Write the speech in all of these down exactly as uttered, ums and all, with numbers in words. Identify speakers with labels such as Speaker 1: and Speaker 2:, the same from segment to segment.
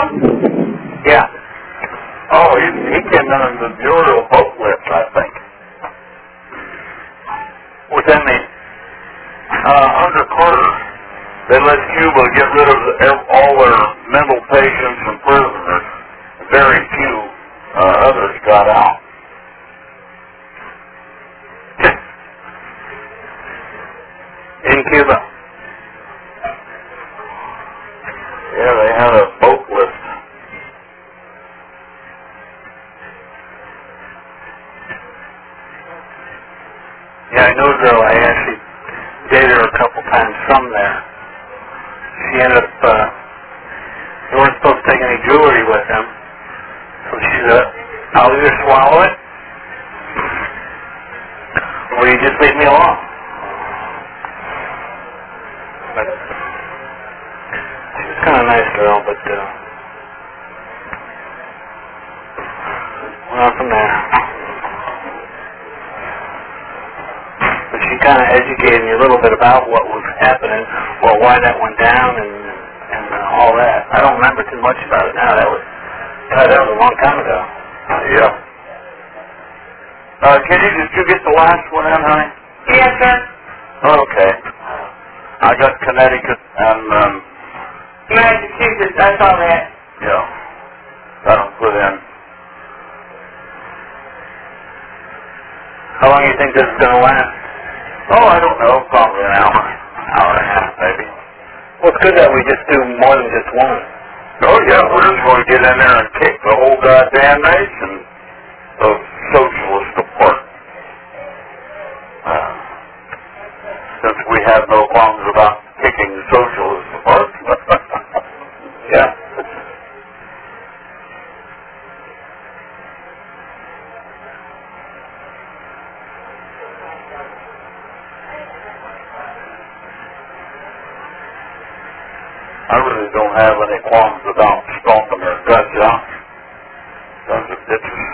Speaker 1: Yeah. Oh, he, he came in on the Bureau boat lift, I think. What's that mean? Uh, under Carter, they let Cuba get rid of the, all their mental patients and prisoners. Very few uh, others got out. In Cuba. Yeah, they had a boat lift. Yeah, I know a girl. I actually dated her a couple times from there. She ended up, uh, they weren't supposed to take any jewelry with them. So she said, I'll either swallow it, or you just leave me alone. But she was kind of a nice girl, but uh, went on from there. But she kind of educated me a little bit about what was happening, well, why that went down, and and uh, all that. I don't remember too much about it now. That was uh, that was a long time ago. Yeah. Uh, Kitty, did you get the last one in, honey?
Speaker 2: Yes, sir.
Speaker 1: Okay. I got Connecticut and, um...
Speaker 2: Massachusetts, I saw that.
Speaker 1: Yeah. Got them put in. How long do you think this is going to last? Oh, I don't know. Probably an hour. Hour and a half, maybe. Well, it's good that we just do more than just one. Oh, yeah. We're just going to get in there and kick the whole goddamn nation of socialists apart. Uh, since we have no qualms about kicking the socialists apart. Yeah. I really don't have any qualms about stomping their guts out. Those are bitches.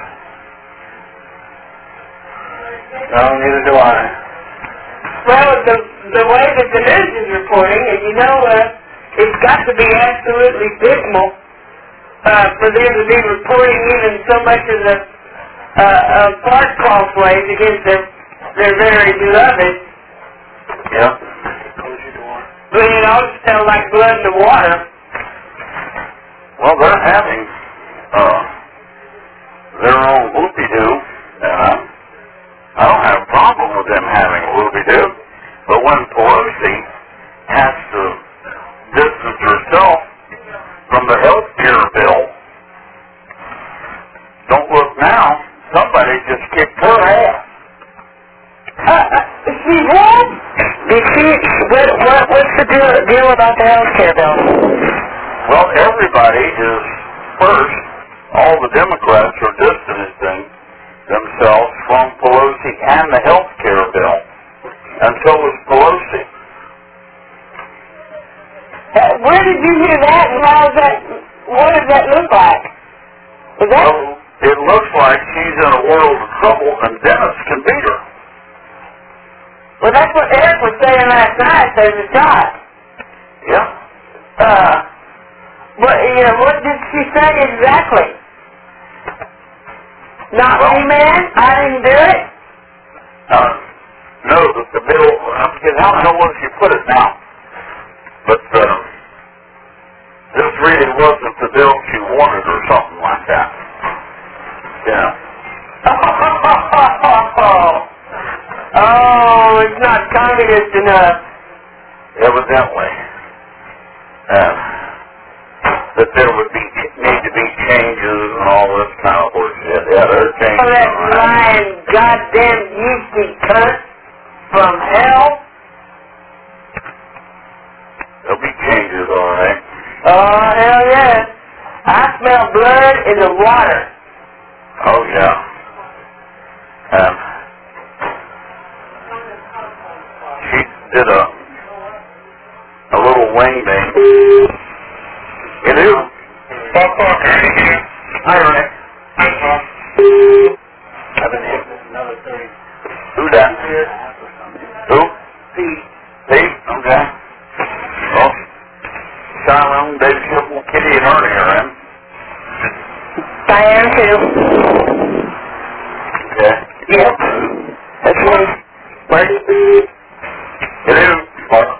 Speaker 1: No, neither do I.
Speaker 2: Well, the the way that the news is reporting, and you know, uh, it's got to be absolutely dismal uh, for them to be reporting even so much as a uh, uh, fart crossways against their their very beloved.
Speaker 1: Yeah.
Speaker 2: But it all sounds like blood in the water.
Speaker 1: Well, they're having uh, their own whoopie-doo, and I, I don't have a problem with them having a whoopie-doo. But when Pelosi has to distance herself from the health care bill, don't look now, somebody just kicked her ass.
Speaker 2: Uh, she what? Did she, what, what, what's the deal, deal about the health care bill?
Speaker 1: Well, everybody is, first, all the Democrats are distancing themselves from Pelosi and the health care bill. And so is Pelosi.
Speaker 2: Uh, where did you hear that, and how is that, what does that look like? Is that...
Speaker 1: Well, it looks like she's in a world of trouble, and Dennis can beat her.
Speaker 2: Well, that's what Eric was saying last night, there's a shot.
Speaker 1: Yeah.
Speaker 2: Uh, what, you know, what did she say exactly? Not
Speaker 1: Well,
Speaker 2: me, man? I didn't do it?
Speaker 1: Uh, no, the, the bill, I don't know where she put it now, but uh, this really wasn't the bill she wanted or something like that. Yeah.
Speaker 2: Oh, it's not communist enough.
Speaker 1: Evidently. Uh, that there would be need to be changes and all this kind of bullshit. Yeah, there are changes.
Speaker 2: Oh, that
Speaker 1: all right.
Speaker 2: lying goddamn yeasty cunt from hell.
Speaker 1: There'll be changes, all right.
Speaker 2: Oh, hell yeah. I smell blood in the water.
Speaker 1: Oh, yeah. Um, she did a a little wing thing. You do? All right. I've been hit with another thing. Who that? Who? Pete. Pete? Okay. Well, Shiloh, Dave Schiffel, Kitty, and Ernie are in.
Speaker 2: I am too.
Speaker 1: Okay.
Speaker 2: Yep. That's me. Marty.
Speaker 1: Hello. Mark.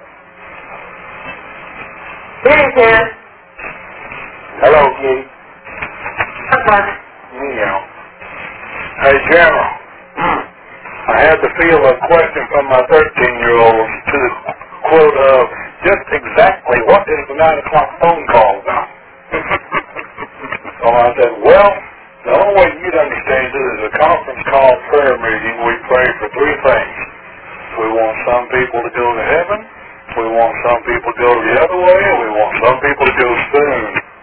Speaker 2: Here he is.
Speaker 1: Hello, Kitty.
Speaker 2: Uh-huh.
Speaker 1: Meow. Hey, General. I had to field a question from my thirteen-year-old to the quote of just exactly what is the nine o'clock phone call about? So I said, well, the only way you'd understand it is a conference call prayer meeting. We pray for three things. We want some people to go to heaven. We want some people to go the other way. And we want some people to go soon.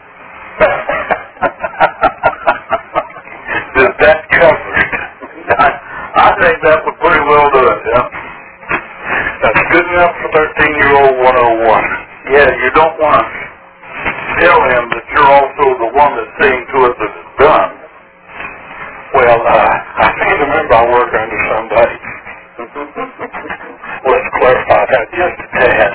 Speaker 1: Does that cover it? I, I think that would pretty well do it, yeah. That's good enough for thirteen-year-old one oh one. Yeah, you don't want to tell him that you're also the one that's seeing to it that it's done. Well, uh, I seem to remember I work under somebody. Let's clarify that just a tad.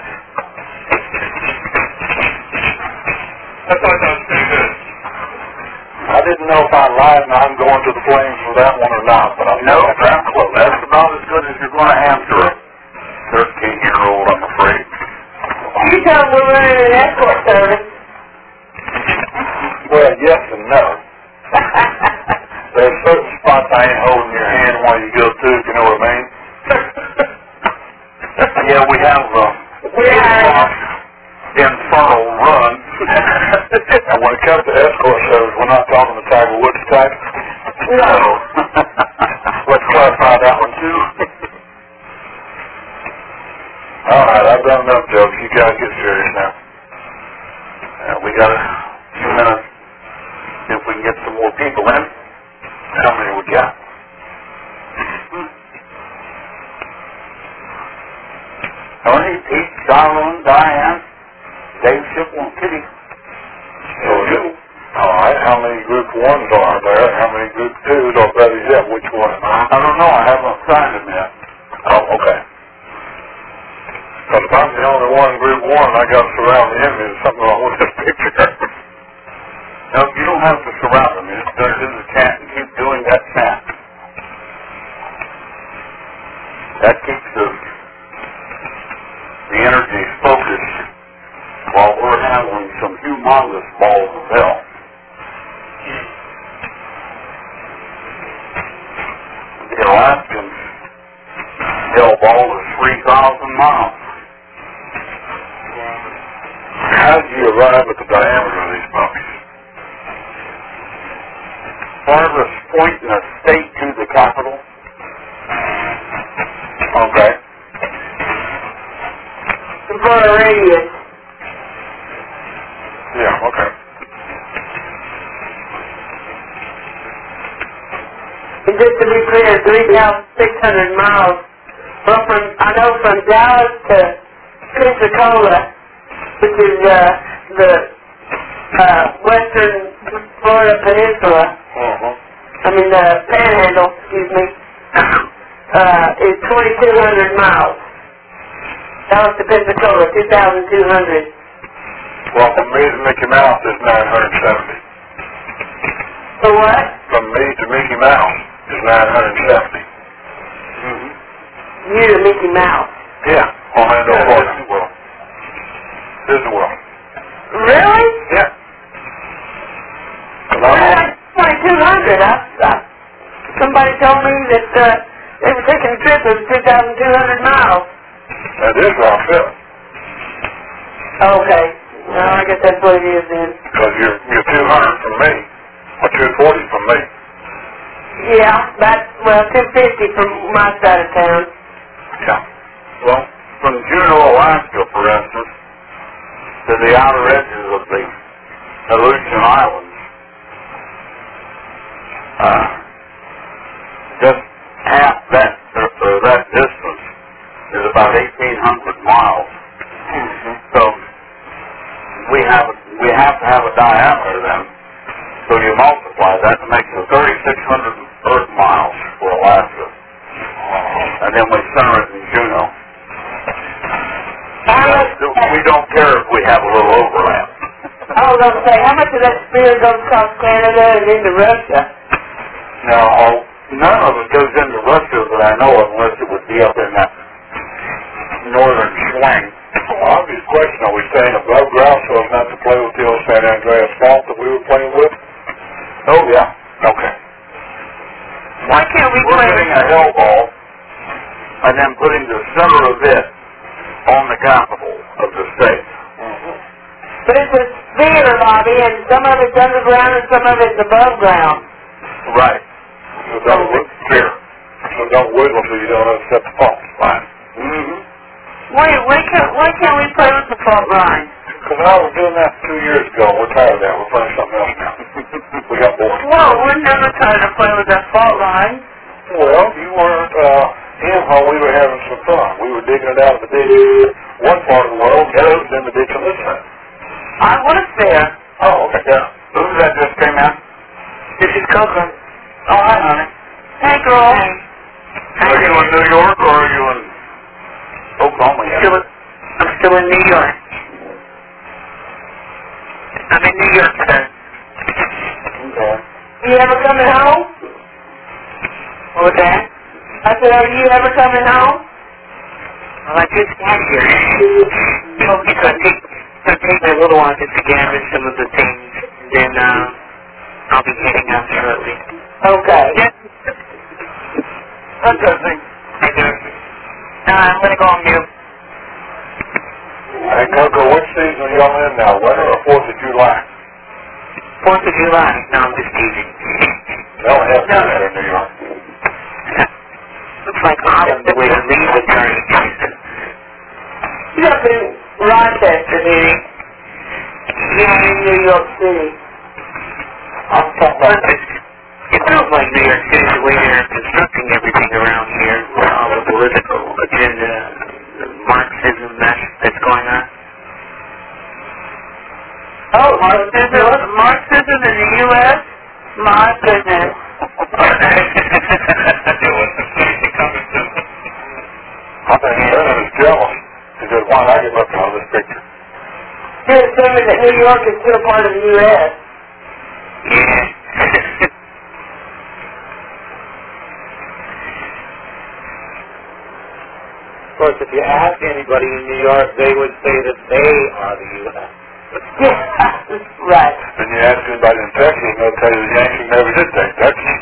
Speaker 1: I thought that was pretty good. I didn't know if I lied and I'm going to the flames for that one or not, but I'm no, that's close. That's about as good as you're going to answer a thirteen-year-old, I'm afraid.
Speaker 2: You told me we're in an escort service.
Speaker 1: Well, yes and no. There's certain spots I ain't holding your hand while you go through, if you know what I mean. Yeah, we have uh,
Speaker 2: Yeah.
Speaker 1: infernal run. And when it comes to escort service, we're not talking the Tiger Woods type.
Speaker 2: No.
Speaker 1: So, let's clarify that one too. All right, I've done enough jokes. You guys get serious now. Uh, we got a few minutes. See if we can get some more people in. How many we got? Tony, Pete, Darlene, Diane, Dave Shipple, and Kitty. So you. All right, how many group ones are there? How many group twos, or better yet, which one am I? I don't know. I haven't assigned them yet. Oh, okay. Because if I'm the only one in group one, I got to surround the enemy. There's something wrong with this picture. No, you don't have to surround them. You just turn it into the chant and keep doing that chant. That keeps the, the energy focused while we're handling some humongous balls of hell. The Alaskan hell ball is three thousand miles. How did you arrive at the diameter of these puppies? Farthest point in a state to the capital. Okay.
Speaker 2: For a radius.
Speaker 1: Yeah, okay.
Speaker 2: And just to be clear, three thousand six hundred miles. Well, from, I know from Dallas to Pensacola, which is uh, the uh, western Florida Peninsula,
Speaker 1: Uh-huh.
Speaker 2: I mean the Panhandle, excuse me, uh, is twenty-two hundred miles. Dallas to Pensacola, two thousand two hundred.
Speaker 1: Well, from me to Mickey Mouse is nine hundred seventy.
Speaker 2: For what?
Speaker 1: From me to Mickey Mouse is nine hundred seventy. Mm-hmm.
Speaker 2: You to Mickey Mouse.
Speaker 1: Yeah, Orlando, Florida. Disney World. Disney World.
Speaker 2: Really?
Speaker 1: Yeah.
Speaker 2: Well, that's twenty-two hundred. I, I, somebody told me that uh, they were taking a trip of two thousand two hundred miles.
Speaker 1: That is round trip.
Speaker 2: Okay. Well, I guess that's what it is then.
Speaker 1: Because you're, you're two hundred from me, or two forty from me.
Speaker 2: Yeah, that's, well, two fifty from my side of town.
Speaker 1: Yeah. Well, from Juneau, Alaska, for instance, to the outer edges of the Aleutian Islands, uh, just half that, or, or that distance is about eighteen hundred miles. Mm-hmm. So we have we have to have a diameter then. So you multiply that to make it thirty-six hundred Earth miles for Alaska, and then we center it in Juneau. We don't care if we have a little overlap.
Speaker 2: I was going to say, how much of that spear goes across Canada and into Russia?
Speaker 1: No, none of it goes into Russia that I know of unless it would be up in that northern swing.
Speaker 3: Well, obvious question, are we staying above ground so as not to play with the old San Andreas fault that we were playing with?
Speaker 1: Oh, yeah. Okay.
Speaker 2: Why can't we
Speaker 1: We're
Speaker 2: play
Speaker 1: getting a hell ball and then putting the center of it on the capital of the state.
Speaker 3: Mm-hmm.
Speaker 2: But it's a sphere, Bobby, and some of it's underground and some of it's above ground.
Speaker 1: Right.
Speaker 3: So don't, wi-
Speaker 1: Here.
Speaker 3: so don't wiggle so you don't upset the fault.
Speaker 1: Right. Mm-hmm.
Speaker 2: Wait, why can't, why can't we play with the fault line?
Speaker 3: Because I was doing that two years ago. We're tired of that. We're playing something else now. We got bored.
Speaker 2: Whoa, we're never trying to play with that fault line.
Speaker 3: Well, you weren't uh, in while we were having some fun. We were digging it out of the ditch one part of the world, and it was in the ditch on this side.
Speaker 2: I was there.
Speaker 1: Oh, okay. Yeah. Who's that just came out?
Speaker 2: This is Coco.
Speaker 1: Oh, hi, honey.
Speaker 2: Hey, girl.
Speaker 1: Are you in New York or are you in Oklahoma yet?
Speaker 2: Still in, I'm still in New York. I'm in New York, sir.
Speaker 1: Okay.
Speaker 2: You ever coming home? What was that? I said, are you ever coming home? Well, I just got here. Okay, so I take, so I take my little one just to gather some of the things, then uh, I'll be heading out shortly. Okay. Yeah.
Speaker 1: Interesting.
Speaker 2: Thank you. Uh, I'm going to go on mute.
Speaker 3: Hey, Coco, which season are y'all in now, winter or fourth of July?
Speaker 2: fourth of July. No, I'm just teasing.
Speaker 3: They don't have
Speaker 2: No.
Speaker 3: that in New York.
Speaker 2: Looks like autumn the way the leaves are turning. He's up in Rochester, did he? Yeah, in New York City.
Speaker 3: I'm talking about...
Speaker 2: It feels like New York City the way they're constructing everything around here, all the political agenda, the Marxism that, that's going on. Oh, Marxism, Marxism in the U S? My goodness.
Speaker 3: I think Brennan is jealous. He said, why not get looking on this picture?
Speaker 2: You're assuming that New York is still part of the U S? Yeah.
Speaker 3: Of course, if you ask anybody in New York, they would say that they are the U S
Speaker 2: Yeah, right.
Speaker 3: And you ask anybody in Texas, they'll tell you the Yankees never did take Texas.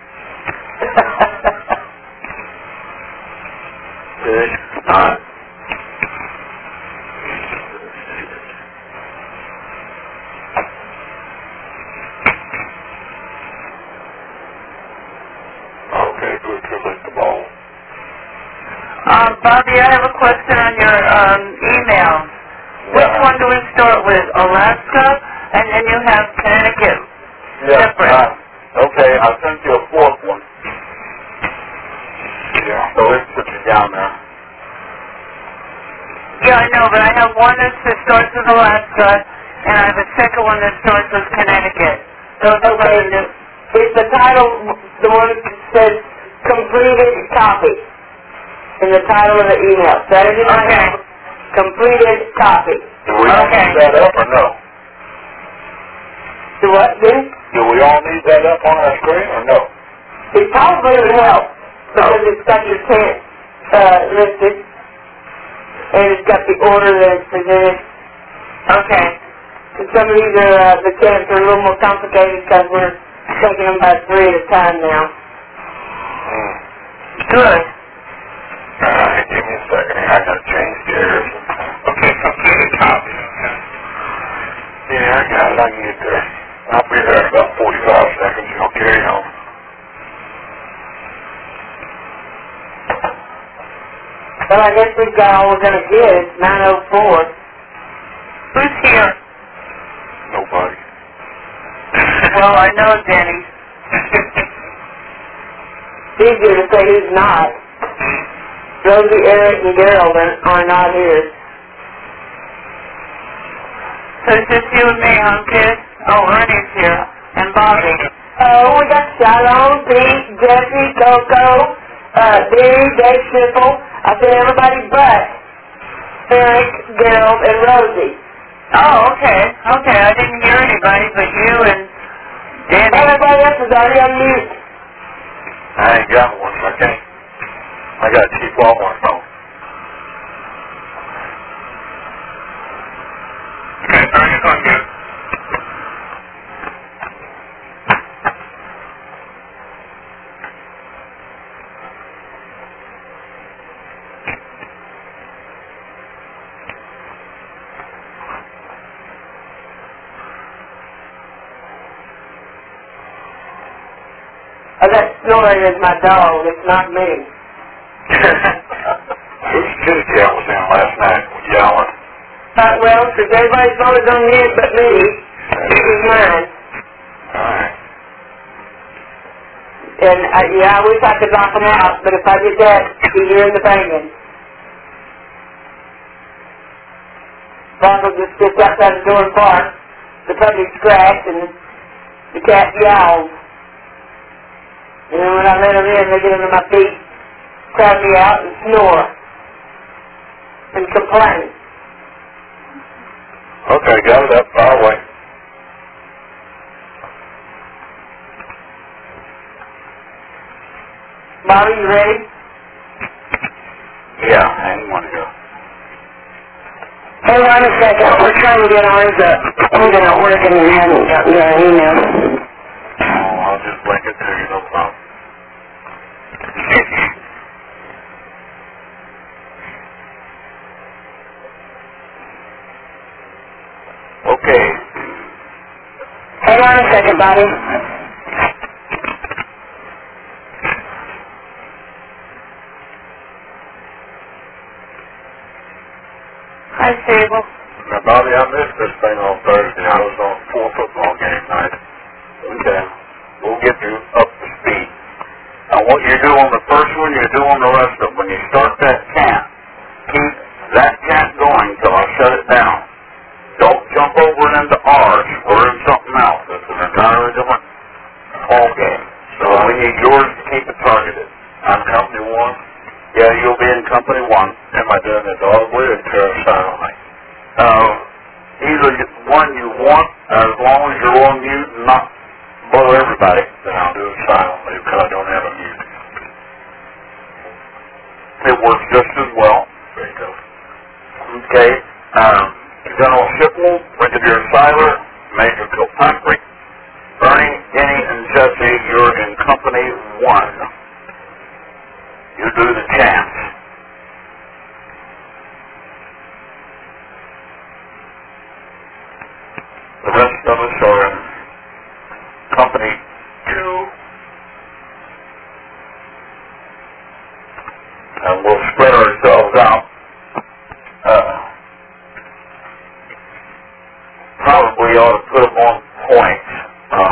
Speaker 2: Good. Uh,
Speaker 3: Okay, good. Good with the ball.
Speaker 2: um, Bobby, I have a question on your um, email. Which one do we start with? Alaska, and then you have Connecticut.
Speaker 1: Yeah.
Speaker 2: Separate.
Speaker 1: Uh, okay, I sent you a fourth one.
Speaker 3: Yeah.
Speaker 1: So let's put you down there.
Speaker 2: Yeah, I know, but I have one that that starts with Alaska, and I have a second one that starts with Connecticut. Those are okay. The, is the title the one that says completed copy in the title of the email? Saturday night. Okay. Completed copy.
Speaker 1: Do we all
Speaker 2: Okay.
Speaker 1: need that up or no?
Speaker 2: Do what, then?
Speaker 3: Do we all need that up on our screen or no?
Speaker 2: It probably would help, because it's got your tent uh, listed, and it's got the order that it's presented. Okay. And some of these are, uh, the tents are a little more complicated because we're taking them by three at a time now.
Speaker 3: Mm.
Speaker 2: Good.
Speaker 3: Alright, give me a second here. I gotta change gears. Okay, completed copy. Yeah, I got it. I can get there. I'll be there in about forty-five seconds. I'll carry on.
Speaker 2: Well, I guess we've got all we're going to get. It's nine oh four. Who's here?
Speaker 3: Nobody.
Speaker 2: Well, I know Denny. It's easier to say who's not. Rosie, Eric, and Gerald are not here. So it's just you and me, huh, kid? Oh, Ernie's here. And Bobby. Oh, we got Shalom, Pete, Jesse, Coco, uh, Dee, Dave Schifel. I said everybody but Eric, Gerald, and Rosie. Oh, okay. Okay, I didn't hear anybody but you and Danny. Everybody else is already on mute.
Speaker 3: I ain't got one, so I can't. I got a cheap Walmart phone. Okay, turn it on mute.
Speaker 2: Oh, that snoring is my dog. It's not me.
Speaker 3: Whose kitty cat was in last night yelling?
Speaker 2: Uh, well, since everybody's always on mute but me, this is mine.
Speaker 3: Alright.
Speaker 2: And, uh, yeah, I wish I could knock them out, but if I did that, you'd hear the banging. Bob will just sit outside the door and bark, the puppy scratch, and the cat yowls. And then when I let them in, they get under my feet, crowd me out, and snore. And complain.
Speaker 3: Okay, got it up, far away.
Speaker 2: Bobby, you ready?
Speaker 3: Yeah, hang on here.
Speaker 2: Hold on a second. We're trying to get ours up. We're not working and haven't gotten your email.
Speaker 3: Oh, I'll just link it to you, no problem. Okay.
Speaker 2: Hold on a second, Bobby. Hi, Sable.
Speaker 3: Now, Bobby, I missed this thing on Thursday. I was on four football game night. Okay. We'll get you up to speed. Now, what you do on the first one, you do on the rest of them. When you start that chant, keep that chant going till I shut it down. Don't jump over and into ours or in something else. It's an entirely different ball game. So we need yours to keep it targeted. I'm company one. Yeah, you'll be in company one. Am I doing this audibly or silently? Uh, either one you want, as long as you're on mute and not blow everybody, then I'll do it silently because I don't have a mute. It works just as well. There you go. Okay. Um, General Shipple, Brigadier Seiler, Major Kilpatrick, Bernie, Denny, and Jesse, you're in company one. You do the chants. The rest of us are in company two. And we'll spread ourselves out. Uh, probably ought to put them on points. Um,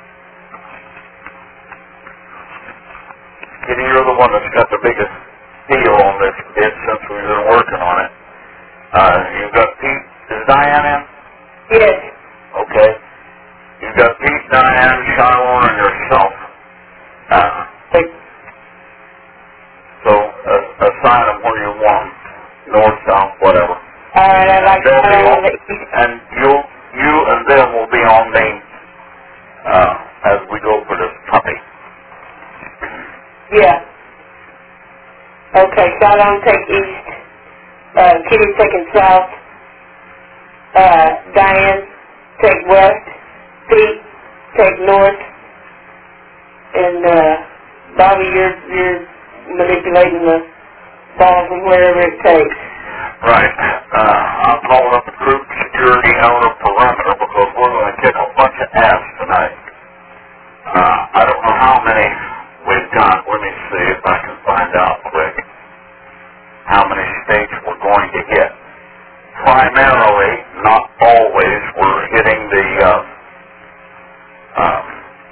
Speaker 3: Kitty, you're the one that's got the biggest deal on this bid since we've been working on it. Uh, you've got Pete. Is Diane in?
Speaker 2: Yes.
Speaker 3: Okay. You've got Pete, Diane, Shiloh, and yourself. Uh, so uh, assign them where you want them. North, south, whatever.
Speaker 2: All right, I'd like to
Speaker 3: They'll be on,
Speaker 2: know.
Speaker 3: and you, you and them will be on me uh, as we go for this puppy.
Speaker 2: Yeah. Okay, Shiloh take east. Uh, Kitty taking south. Uh, Diane take west. Pete take north. And uh, Bobby, you're you're manipulating the ball from wherever it takes.
Speaker 3: Right. Uh, I'm calling up the group security outer perimeter because we're going to kick a bunch of ass tonight. Uh, I don't know how many we've got. Let me see if I can find out quick how many states we're going to hit. Primarily, not always, we're hitting the uh, um,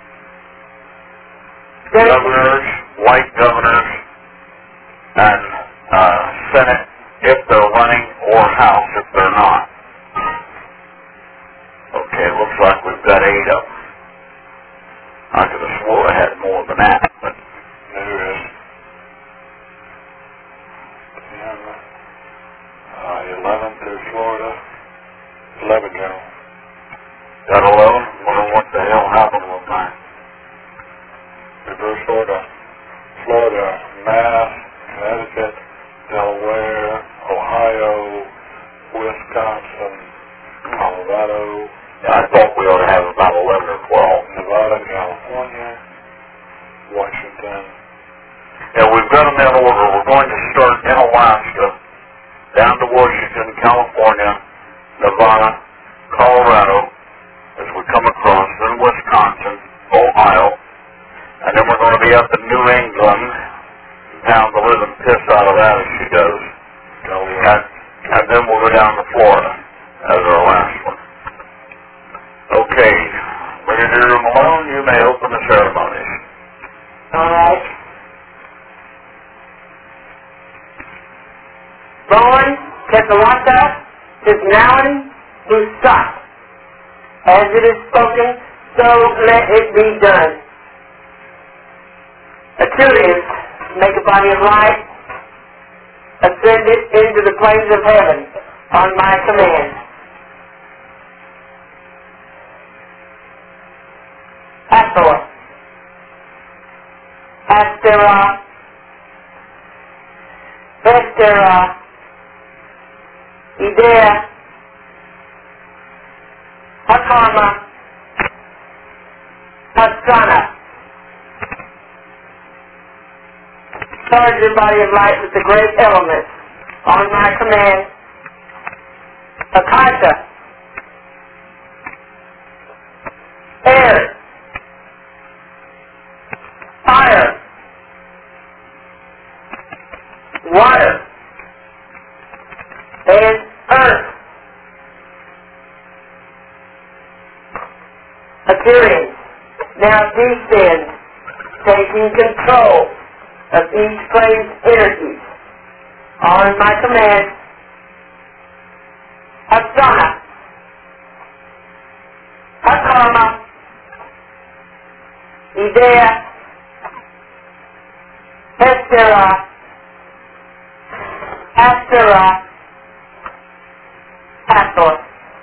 Speaker 3: governors, white governors, and uh, Senate if they're running, or House if they're not. Okay, looks like we've got eight of them. I could have swore I had more than that, but there is. ten, uh, eleven through Florida, eleven eleven, General.
Speaker 1: Got eleven? Wonder what the hell happened with mine.
Speaker 3: Reverse order. Florida, Mass, Connecticut, Delaware, Ohio, Wisconsin, Colorado.
Speaker 1: Yeah, I thought we ought to have about eleven or twelve.
Speaker 3: Nevada, California, Washington.
Speaker 1: Yeah, we've got them in order. We're going to start in Alaska, down to Washington, California, Nevada, Colorado, as we come across, then Wisconsin, Ohio, and then we're going to be up in New England, pound the living piss out of that as she does, and, and then we'll go down to Florida as our last one. Okay, Brigadier Malone, you may open the ceremonies.
Speaker 2: All right. Born, Tesalata, Tisnawan, Busat. As it is spoken, so let it be done. Achilles, make a body of light, ascend it into the plains of heaven on my command. Hathor, Asterah, Esterah, Idea, Hakarma, Hatsana. Charge your body of light with the great elements on my command. Akasha, air, fire, water, and earth. Assyrians, now descend, taking control of each plane's energies. On my command, Asana, Hakarma, Idea, Hestera, Astera, Hathor.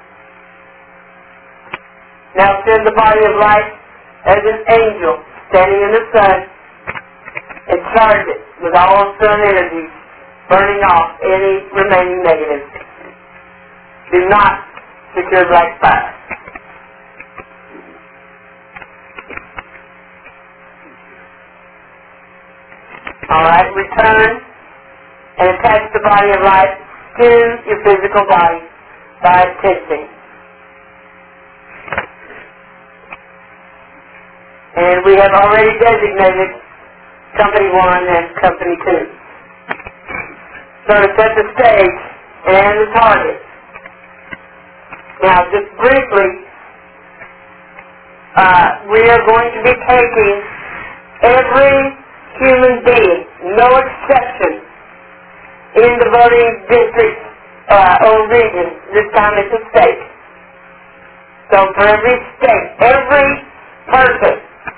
Speaker 2: Now send the body of light as an angel standing in the sun and charge it with all sun energies, burning off any remaining negatives. Do not secure black fire. Alright, return and attach the body of light to your physical body by tensing. And we have already designated Company one and Company two. So to set the stage and the target. Now, just briefly, uh, we are going to be taking every human being, no exception, in the voting district uh, or region. This time it's a state. So for every state, every person,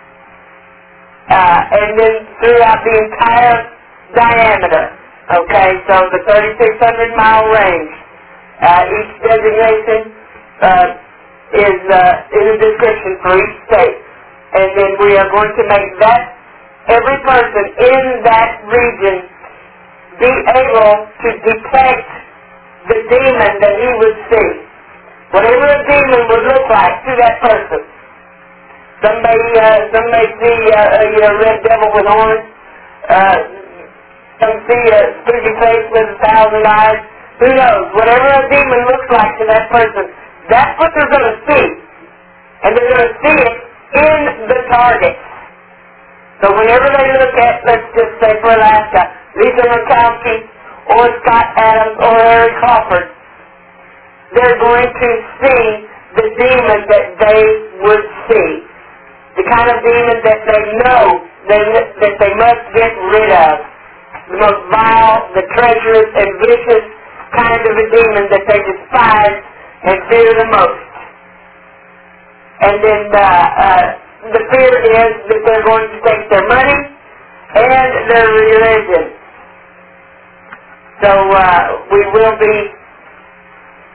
Speaker 2: uh, and then throughout the entire diameter, okay, so the thirty-six hundred mile range, uh, each designation uh, is uh, in a description for each state. And then we are going to make that, every person in that region be able to detect the demon that he would see. Whatever a demon would look like to that person. Some may, uh, some may see uh, a you know, red devil with horns. Uh, some see a spooky face with a thousand eyes. Who knows? Whatever a demon looks like to that person, that's what they're going to see. And they're going to see it in the target. So whenever they look at, let's just say for Alaska, Lisa Murkowski or Scott Adams or Eric Crawford, they're going to see the demon that they would see. The kind of demon that they know they, that they must get rid of. The most vile, the treacherous and vicious kind of a demon that they despise and fear the most. And then uh, uh, the fear is that they're going to take their money and their religion. So uh, we will be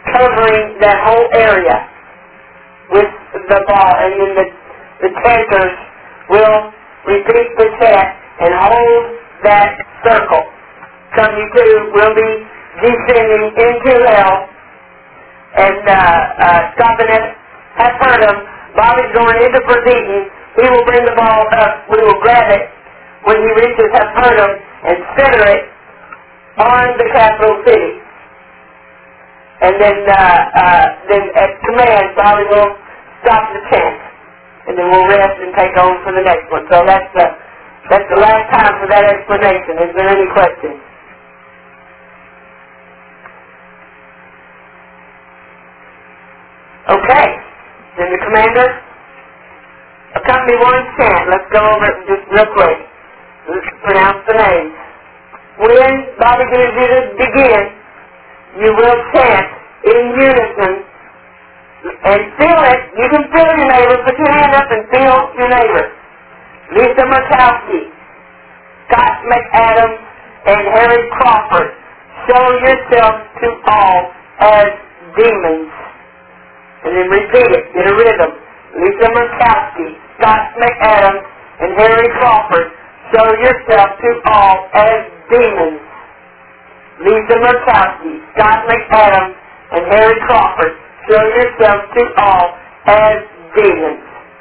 Speaker 2: covering that whole area with the ball, and then the, the chanters will repeat the chant and hold that circle. seventy-two will be descending into hell, and uh, uh, stopping at Capernaum. Bobby's going into Perdition. He will bring the ball up. We will grab it when he reaches Capernaum and center it on the capital city. And then, uh, uh, then at command, Bobby will stop the chant, and then we'll rest and take on for the next one. So that's the that's the last time for that explanation. Is there any questions? Okay. Then the commander, accompany one chant. Let's go over it just real quick. Let's pronounce the names. When Bobby gives you to begin, you will chant in unison and feel it. You can feel your neighbor. Put your hand up and feel your neighbor. Lisa Murkowski, Scott McAdams, and Harry Crawford. Show yourself to all as demons. And then repeat it. Get a rhythm. Lisa Murkowski, Scott McAdams, and Harry Crawford. Show yourself to all as demons. Lisa Murkowski, Scott McAdams, and Harry Crawford. Show yourself to all as demons.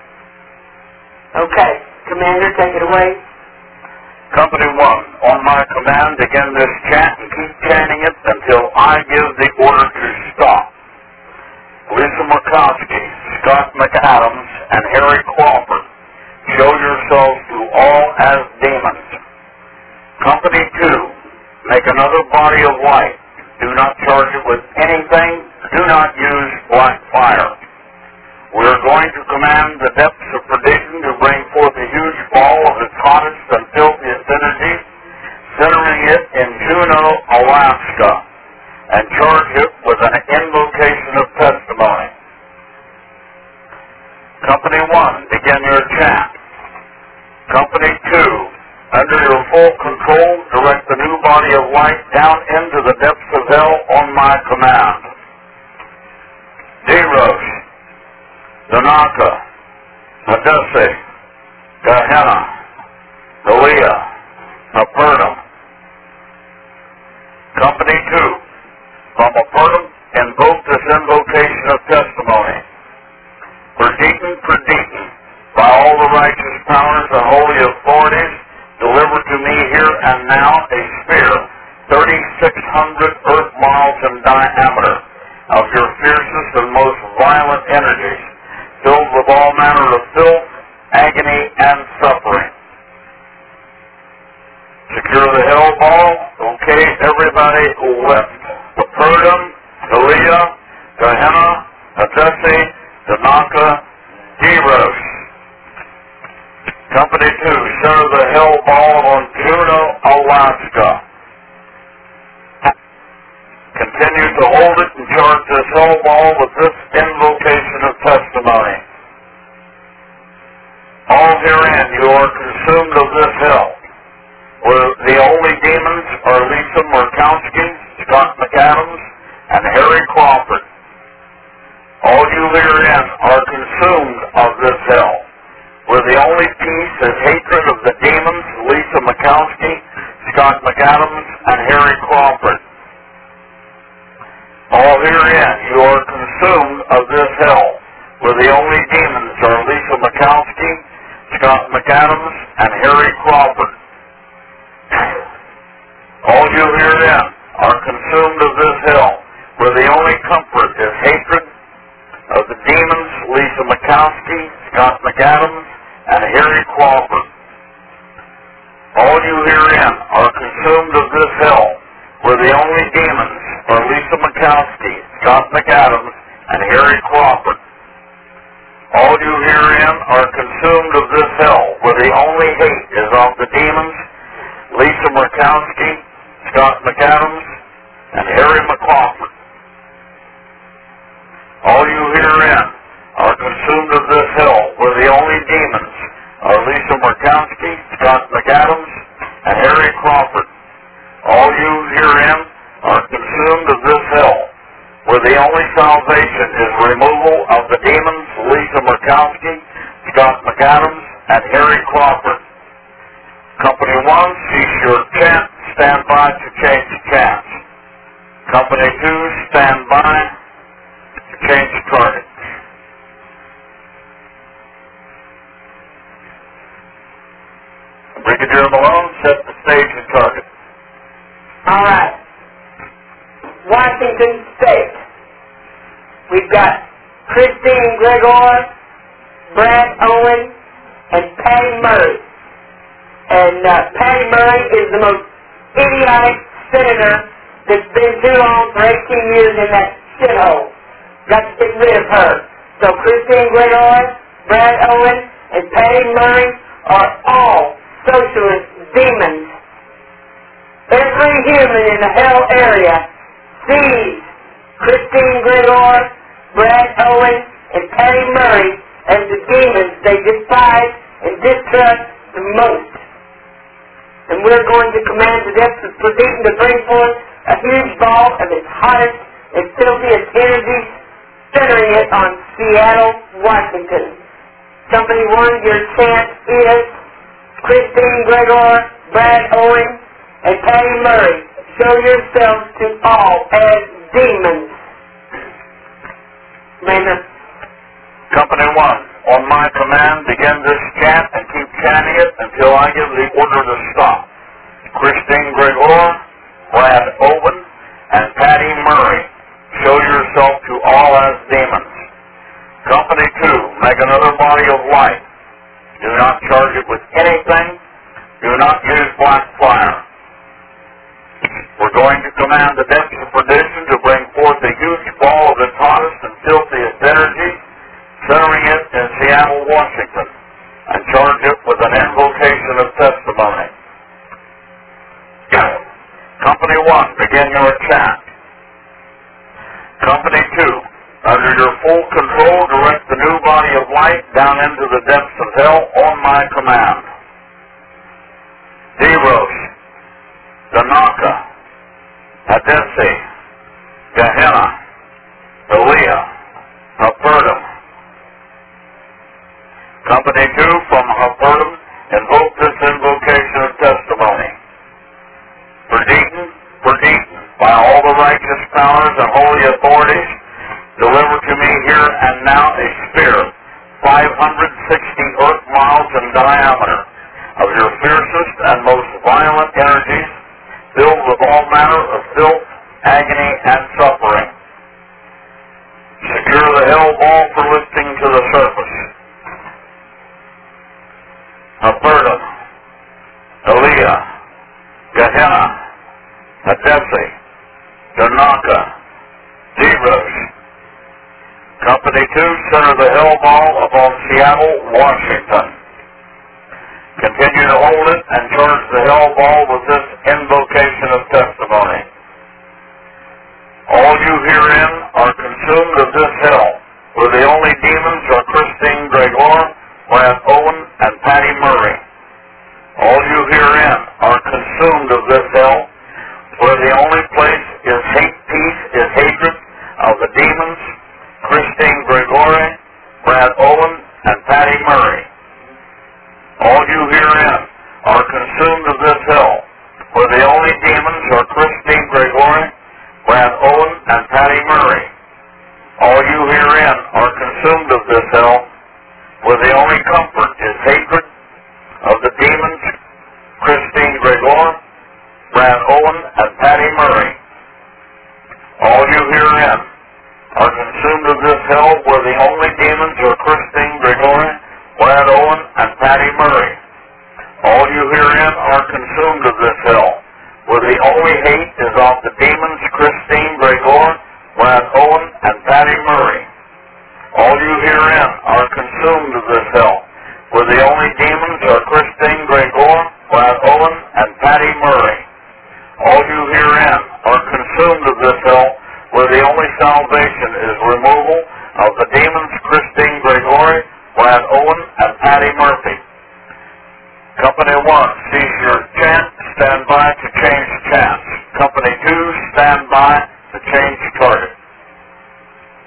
Speaker 2: Okay. Commander, take it away.
Speaker 1: Company one, on my command, begin this chant and keep chanting it until I give the order to stop. Lisa Murkowski, Scott McAdams, and Harry Crawford, show yourselves to all as demons. Company two, make another body of light. Do not charge it with anything. Do not use black fire. We are going to command the depths of perdition to bring forth a huge ball of its hottest and filthiest energy, centering it in Juneau, Alaska, and charge it with an invocation of testimony. Company one, begin your chant. Company two, under your full control, direct the new body of light down into the depths of hell on my command. Deros, Danaka, Hadesse, Gehenna, Galea, Capernaum. Company two, from Capernaum, invoke this invocation of testimony. Perdition, perdition, by all the righteous powers and holy authorities, deliver to me here and now a spear, thirty-six hundred earth miles in diameter, of your fiercest and most violent energies, filled with all manner of filth, agony, and suffering. Secure the hell ball. Okay, everybody left. Capernaum, Galea, Gehenna, Hadesse, Danaka, Deros. Company two, center the hell ball on Juneau, Alaska. Continue to hold it and charge this hell ball with this invocation of testimony. All herein you are consumed of this hell, where the only demons are Lisa Murkowski, Scott McAdams, and Harry Crawford. All you herein are consumed of this hell, where the only peace is hatred of the demons, Lisa Murkowski, Scott McAdams, and Harry Crawford. All herein you are consumed of this hell, where the only demons are Lisa Murkowski, Scott McAdams, and Harry Crawford. All you herein are consumed of this hell, where the only comfort is hatred of the demons, Lisa Murkowski, Scott McAdams, and Harry Crawford. All you herein are consumed of this hell, where the only demons are Lisa Murkowski, Scott McAdams, and Harry Crawford. All you herein are consumed of this hell, where the only hate is of the demons, Lisa Murkowski, Scott McAdams, and Harry McCrawford. All you herein are consumed of this hell, where the only demons are Lisa Murkowski, Scott McAdams, and Harry Crawford. All you herein are consumed of this hell, where the only salvation is removal of the demons, Lisa Murkowski, Scott McAdams, and Harry Crawford. Company one, cease your chant, stand by to change chants. Company two, stand by to change target. Brigadier Malone, set the stage and target.
Speaker 2: All right. Washington State. We've got Christine Gregor, Brad Owen, and Patty Murray. And uh, Patty Murray is the most idiotic senator that's been too long for eighteen years in that shithole. Got to get rid of her. So Christine Gregor, Brad Owen, and Patty Murray are all socialist demons. Every human in the hell area sees Christine Gregor, Brad Owen, and Patty Murray as the demons they despise and distrust the most. And we're going to command the depths of Perdition to bring forth a huge ball of its hottest and filthiest energy, centering it on Seattle, Washington. Company one, your chant is Christine Gregor, Brad Owen, and Patty Murray. Show yourselves to all as demons. Commander.
Speaker 1: Company one, on my command, begin this chant and keep chanting it until I give the order to stop. Christine Gregor, Brad Owen, and Patty Murray. Show yourself to all as demons. Company two, make another body of light. Do not charge it with anything. Do not use black fire. We're going to command the depths of perdition to bring forth a huge ball of its hottest and filthiest energy, centering it in Seattle, Washington, and charge it with an invocation of testimony. Company one, begin your chant. Company two, under your full control, direct the new body of light down into the depths of hell on my command. Deros, Danaka, Adesi, Gehenna, Elia, Haperdum. Company two, from Haperdum, invoke this invocation of testimony. Perdition, Perdition, by all the righteous powers and holy authorities, deliver to me here and now a spear, five hundred sixty earth miles in diameter, of your fiercest and most violent energies, filled with all manner of filth, agony, and suffering. Secure the hell ball for lifting to the surface. Alberta, Elia, Gehenna, Adesi, Danaka, Deros. Company two, center the hell ball upon Seattle, Washington. Continue to hold it and charge the hell ball with this invocation of testimony. All you herein are consumed of this hell, where the only demons are Christine Gregor, Brad Owen, and Patty Murray. All you herein are consumed of this hell, where the only place is hate, peace, is hatred of the demons, Christine Gregori, Brad Owen, and Patty Murray. All you herein are consumed of this hell, where the only demons are Christine Gregori, Brad Owen, and Patty Murray. All you herein are consumed of this hell, where the only comfort is hatred of the demons, Christine Gregor, Brad Owen, and Patty Murray. All you herein are consumed of this hell, where the only demons are Christine Gregori, Brad Owen, and Patty Murray. All you herein are consumed of this hell, where the only hate is of the demons Christine Gregor, Brad Owen, and Patty Murray. All you herein are consumed of this hell, where the only demons are Christine Gregor, Brad Owen, and Patty Murray. All you herein are consumed of this hell, where the only salvation is removal of the demons Christine Gregori, Brad Owen, and Patty Murphy. Company one, cease your chant, stand by to change chants. Company two, stand by to change target.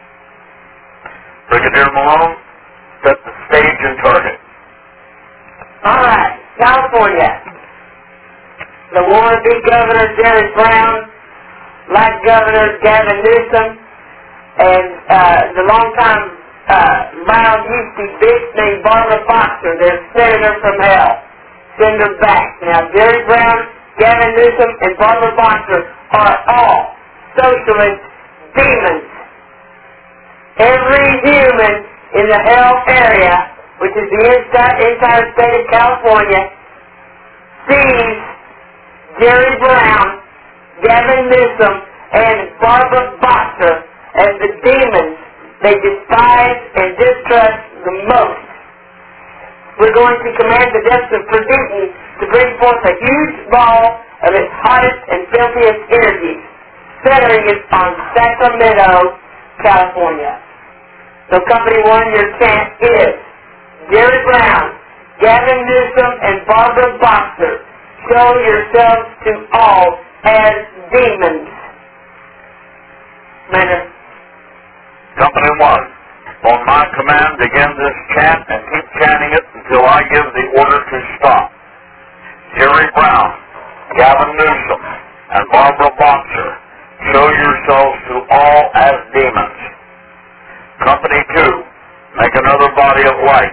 Speaker 1: Brigadier Malone, set the stage and target.
Speaker 2: All right, California. The wannabe Governor Jerry Brown, like Governor Gavin Newsom, and uh, the longtime uh, Brown used to be bitch named Barbara Boxer, their senator from hell. Send her back. Now, Jerry Brown, Gavin Newsom, and Barbara Boxer are all socialist demons. Every human in the hell area, which is the entire, entire state of California, sees Jerry Brown, Gavin Newsom, and Barbara Boxer as the demons they despise and distrust the most. We're going to command the depths of Perdition to bring forth a huge ball of its hottest and filthiest energies, centering it on Sacramento, California. So Company One, your chant is Jerry Brown, Gavin Newsom, and Barbara Boxer. Show yourselves to all as demons. Commander.
Speaker 1: Company One, on my command, begin this chant and keep chanting it until I give the order to stop. Jerry Brown, Gavin Newsom, and Barbara Boxer, show yourselves to all as demons. Company Two, make another body of light.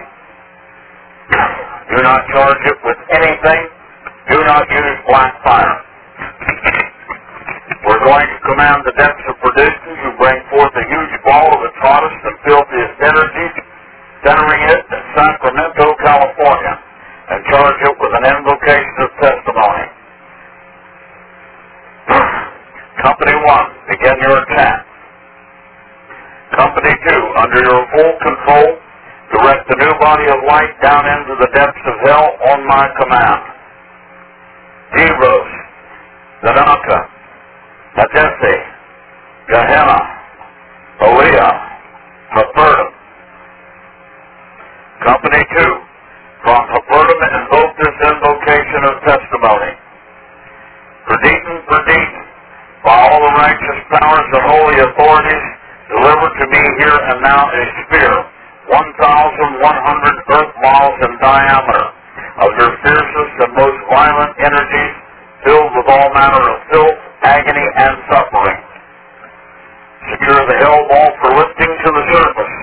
Speaker 1: Do not charge it with anything. Do not use black fire. We're going to command the depths of perdition to bring forth a huge ball of its hottest and filthiest energies, centering it in Sacramento, California, and charge it with an invocation of testimony. Company One, begin your attack. Company Two, under your full control, direct the new body of light down into the depths of hell on my command. Eros, Zanaka, Hadesi, Gehenna, Aliyah, Haperdim. Company Two, from Haperdim invoke this invocation of testimony. Perdition, Perdition, by all the righteous powers and holy authorities, deliver to me here and now a spear, one thousand one hundred earth miles in diameter, of your fiercest and most violent energies, filled with all manner of filth, agony, and suffering. Secure the hell ball for lifting to the surface.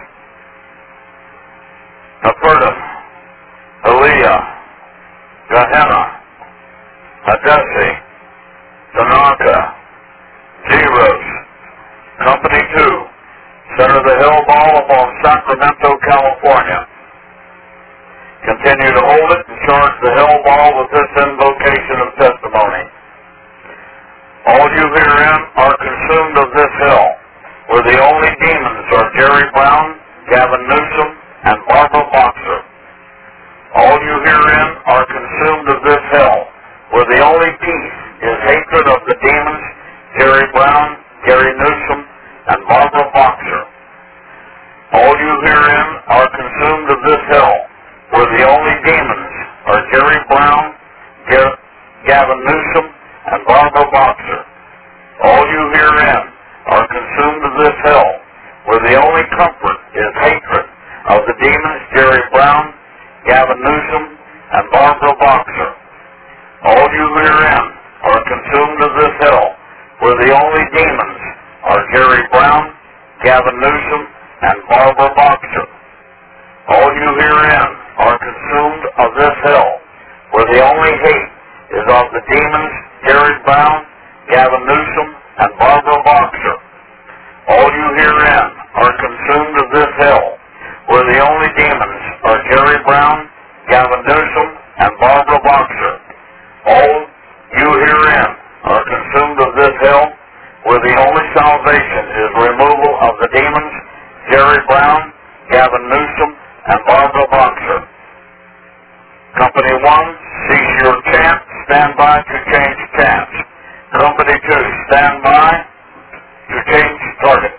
Speaker 1: Haperdim, Aliyah, Gehenna, Hadesi, Tanaka, Zeros. Company Two, center the hell ball upon Sacramento, California. Continue to hold it and charge the hell ball with this invocation of testimony. All you herein are consumed of this hell, where the only demons are Jerry Brown, Gavin Newsom, and Barbara Boxer. All you herein are consumed of this hell, where the only peace is hatred of the demons, Jerry Brown, Gary Newsom, and Barbara Boxer. All you herein are consumed of this hell, where the only demons are Jerry Brown, G- Gavin Newsom, and Barbara Boxer. All you herein are consumed of this hell, where the only comfort is hatred of the demons Jerry Brown, Gavin Newsom, and Barbara Boxer. All you herein are consumed of this hell, where the only demons are Jerry Brown, Gavin Newsom, and Barbara Boxer. All you herein are consumed of this hell, where the only hate is of the demons Jerry Brown, Gavin Newsom, and Barbara Boxer. All you herein are consumed of this hell, where the only demons are Jerry Brown, Gavin Newsom, and Barbara Boxer. All you herein are consumed of this hell, where the only salvation is removal of the demons Jerry Brown, Gavin Newsom, and Barbara Boxer. Company One, cease your chant, stand by to change chants. Company Two, stand by to change target.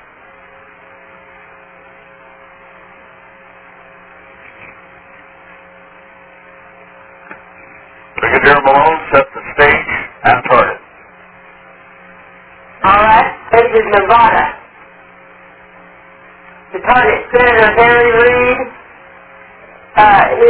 Speaker 1: Brigadier Malone, set the stage and target.
Speaker 2: All right, this is Nevada. The target, Senator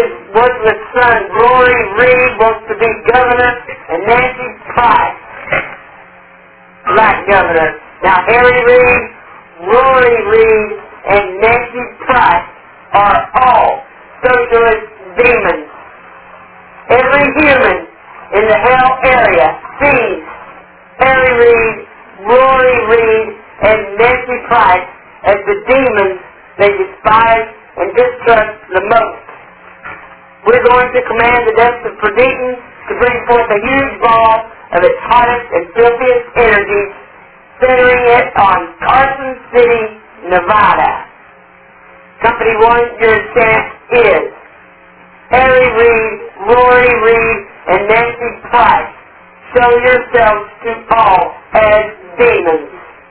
Speaker 2: his worthless son, Rory Reid, wants to be governor, and Nancy Price, black governor. Now, Harry Reid, Rory Reid, and Nancy Price are all socialist demons. Every human in the hell area sees Harry Reid, Rory Reid, and Nancy Price as the demons they despise and distrust the most. We're going to command the depths of Perditon to bring forth a huge ball of its hottest and filthiest energy, centering it on Carson City, Nevada. Company one, your chant is Harry Reid, Rory Reid, and Nancy Price. Show yourselves to all as demons.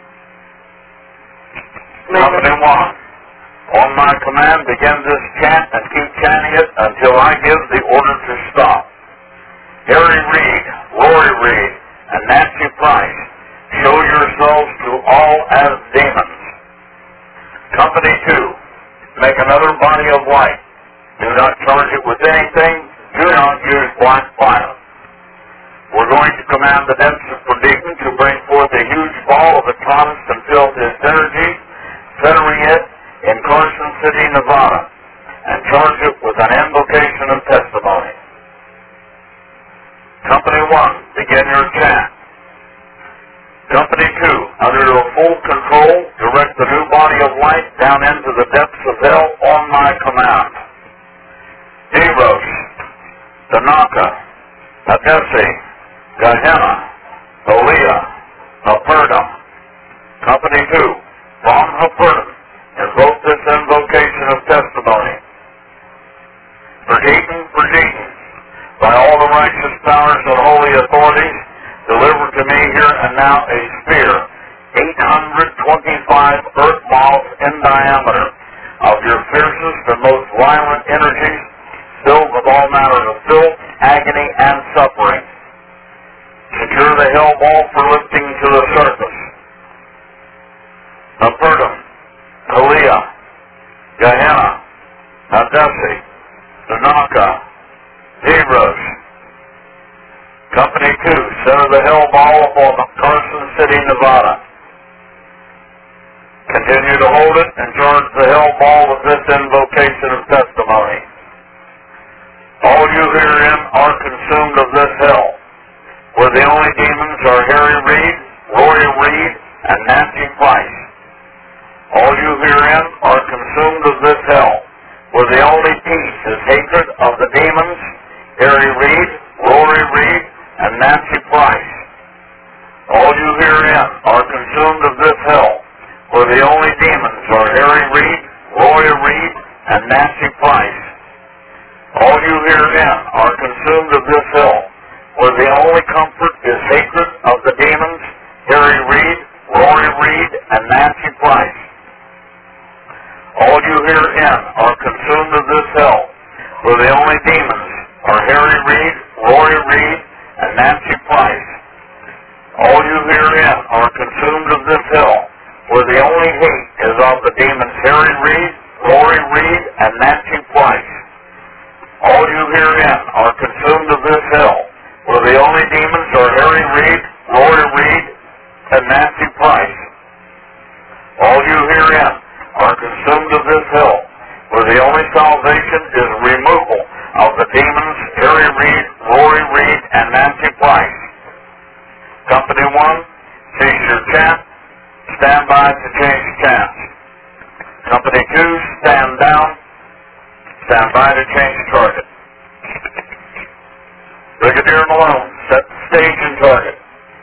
Speaker 1: Company one, on my command, begin this chant and keep chanting it until I give the order to stop. Harry Reid, Rory Reid, and Nancy Price, show yourselves to all as demons. Company two, make another body of light. Do not charge it with anything. Do not use black fire. We're going to command the depths of Perditon to bring forth a huge ball of its hottest and filthiest energy, centering it in Carson City, Nevada, and charge it with an invocation of testimony. Company one, begin your chant. Company two, under your full control, direct the new body of light down into the depths of hell on my command. Eros, Tanaka, Adesi, Gehenna, Olea, Haperdum. Company two, from Haperdum, invoke this invocation of testimony. Perditon, Perditon, by all the righteous powers and holy authorities, deliver to me here and now a spear, eight hundred twenty-five earth miles in diameter, of your fiercest and most violent energies, filled with all manner of filth, agony, and suffering. Secure the hell ball for lifting to the surface. Haperdum, Olea, Gehenna, Adesi, Tanaka, Eros. Company two, center the hell ball upon Carson City, Nevada. Continue to hold it and charge the hell ball with this invocation of testimony. All you herein are consumed of this hell, where the only demons are Harry Reid, Rory Reid, and Nancy Price. All you herein are consumed of this hell, where the only peace is hatred of the demons, Harry Reid, Rory Reid, and Nancy Price. All you herein are consumed of this hell, where the only demons are Harry Reid, Rory Reid, and Nancy Price. All you herein are consumed of this hell, where the only comfort is hatred of the demons, Harry Reid, Rory Reid, and Nancy Price. All you herein are consumed of this hell, where the only demons are Harry Reid, Rory Reid, and Nancy Price. All you herein are consumed of this hell, where the only hate is of the demons Harry Reid, Rory Reid, and Nancy Price. All you herein are consumed of this hell, where the only demons are Harry Reid, Rory Reid, and Nancy Price. All you herein are consumed of this hell, where the only salvation is removal of the demons Harry Reid, Rory Reid, and Nancy Price. Company one, cease your chant. Stand by to change chants. Company two, stand down. Stand by to change target. Brigadier Malone, set the stage and target.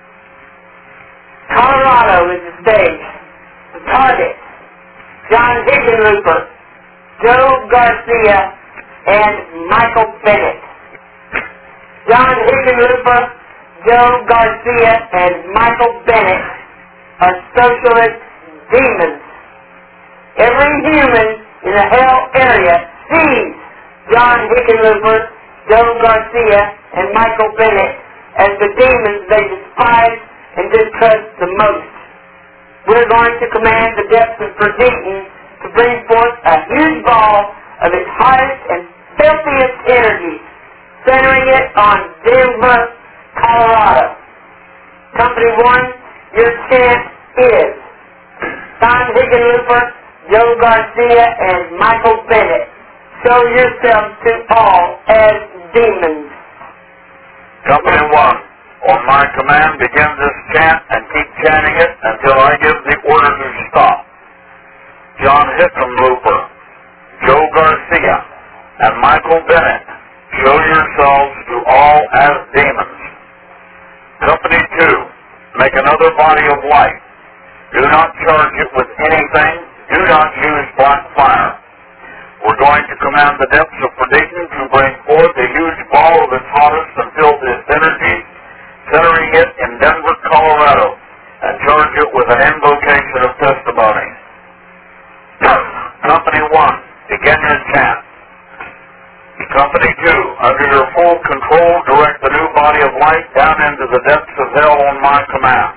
Speaker 2: Colorado is the stage. The target, John Hickenlooper, Joe Garcia, and Michael Bennett. John Hickenlooper, Joe Garcia, and Michael Bennett are socialist demons. Every human in the hell area sees John Hickenlooper, Joe Garcia, and Michael Bennett as the demons they despise and distrust the most. We're going to command the depths of Perditon to bring forth a huge ball of its hottest and filthiest energies, centering it on Denver, Colorado. Company one, your chant is Tom Hickenlooper, Joe Garcia, and Michael Bennett. Show yourselves to all as demons.
Speaker 1: Company one, on my command, begin this chant and keep chanting it until I give the order to stop. John Hickenlooper, Joe Garcia, and Michael Bennett, show yourselves to all as demons. Company two, make another body of light. Do not charge it with anything. Do not use black fire. We're going to command the depths of perdition to bring forth a huge ball of its hottest and filthiest energy, centering it in Denver, Colorado, and charge it with an invocation of testimony. Company one, begin your chant. Company two, under your full control, direct the new body of light down into the depths of hell on my command.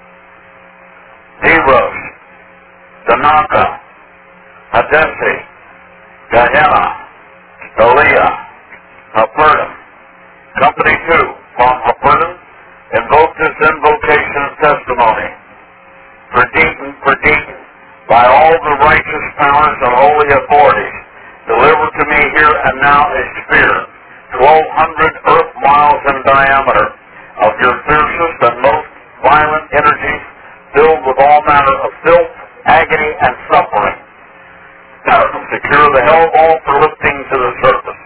Speaker 1: Eros, Danaka, Hadesi, Gehenna, Scalia, Hapertum. Company two, from Hapertum, invoke this invocation of testimony. Perdition, perdition, by all the righteous powers and holy authorities, deliver to me here and now a sphere, twelve hundred earth miles in diameter, of your fiercest and most violent energies, filled with all manner of filth, agony, and suffering. Secure the hell ball for lifting to the surface.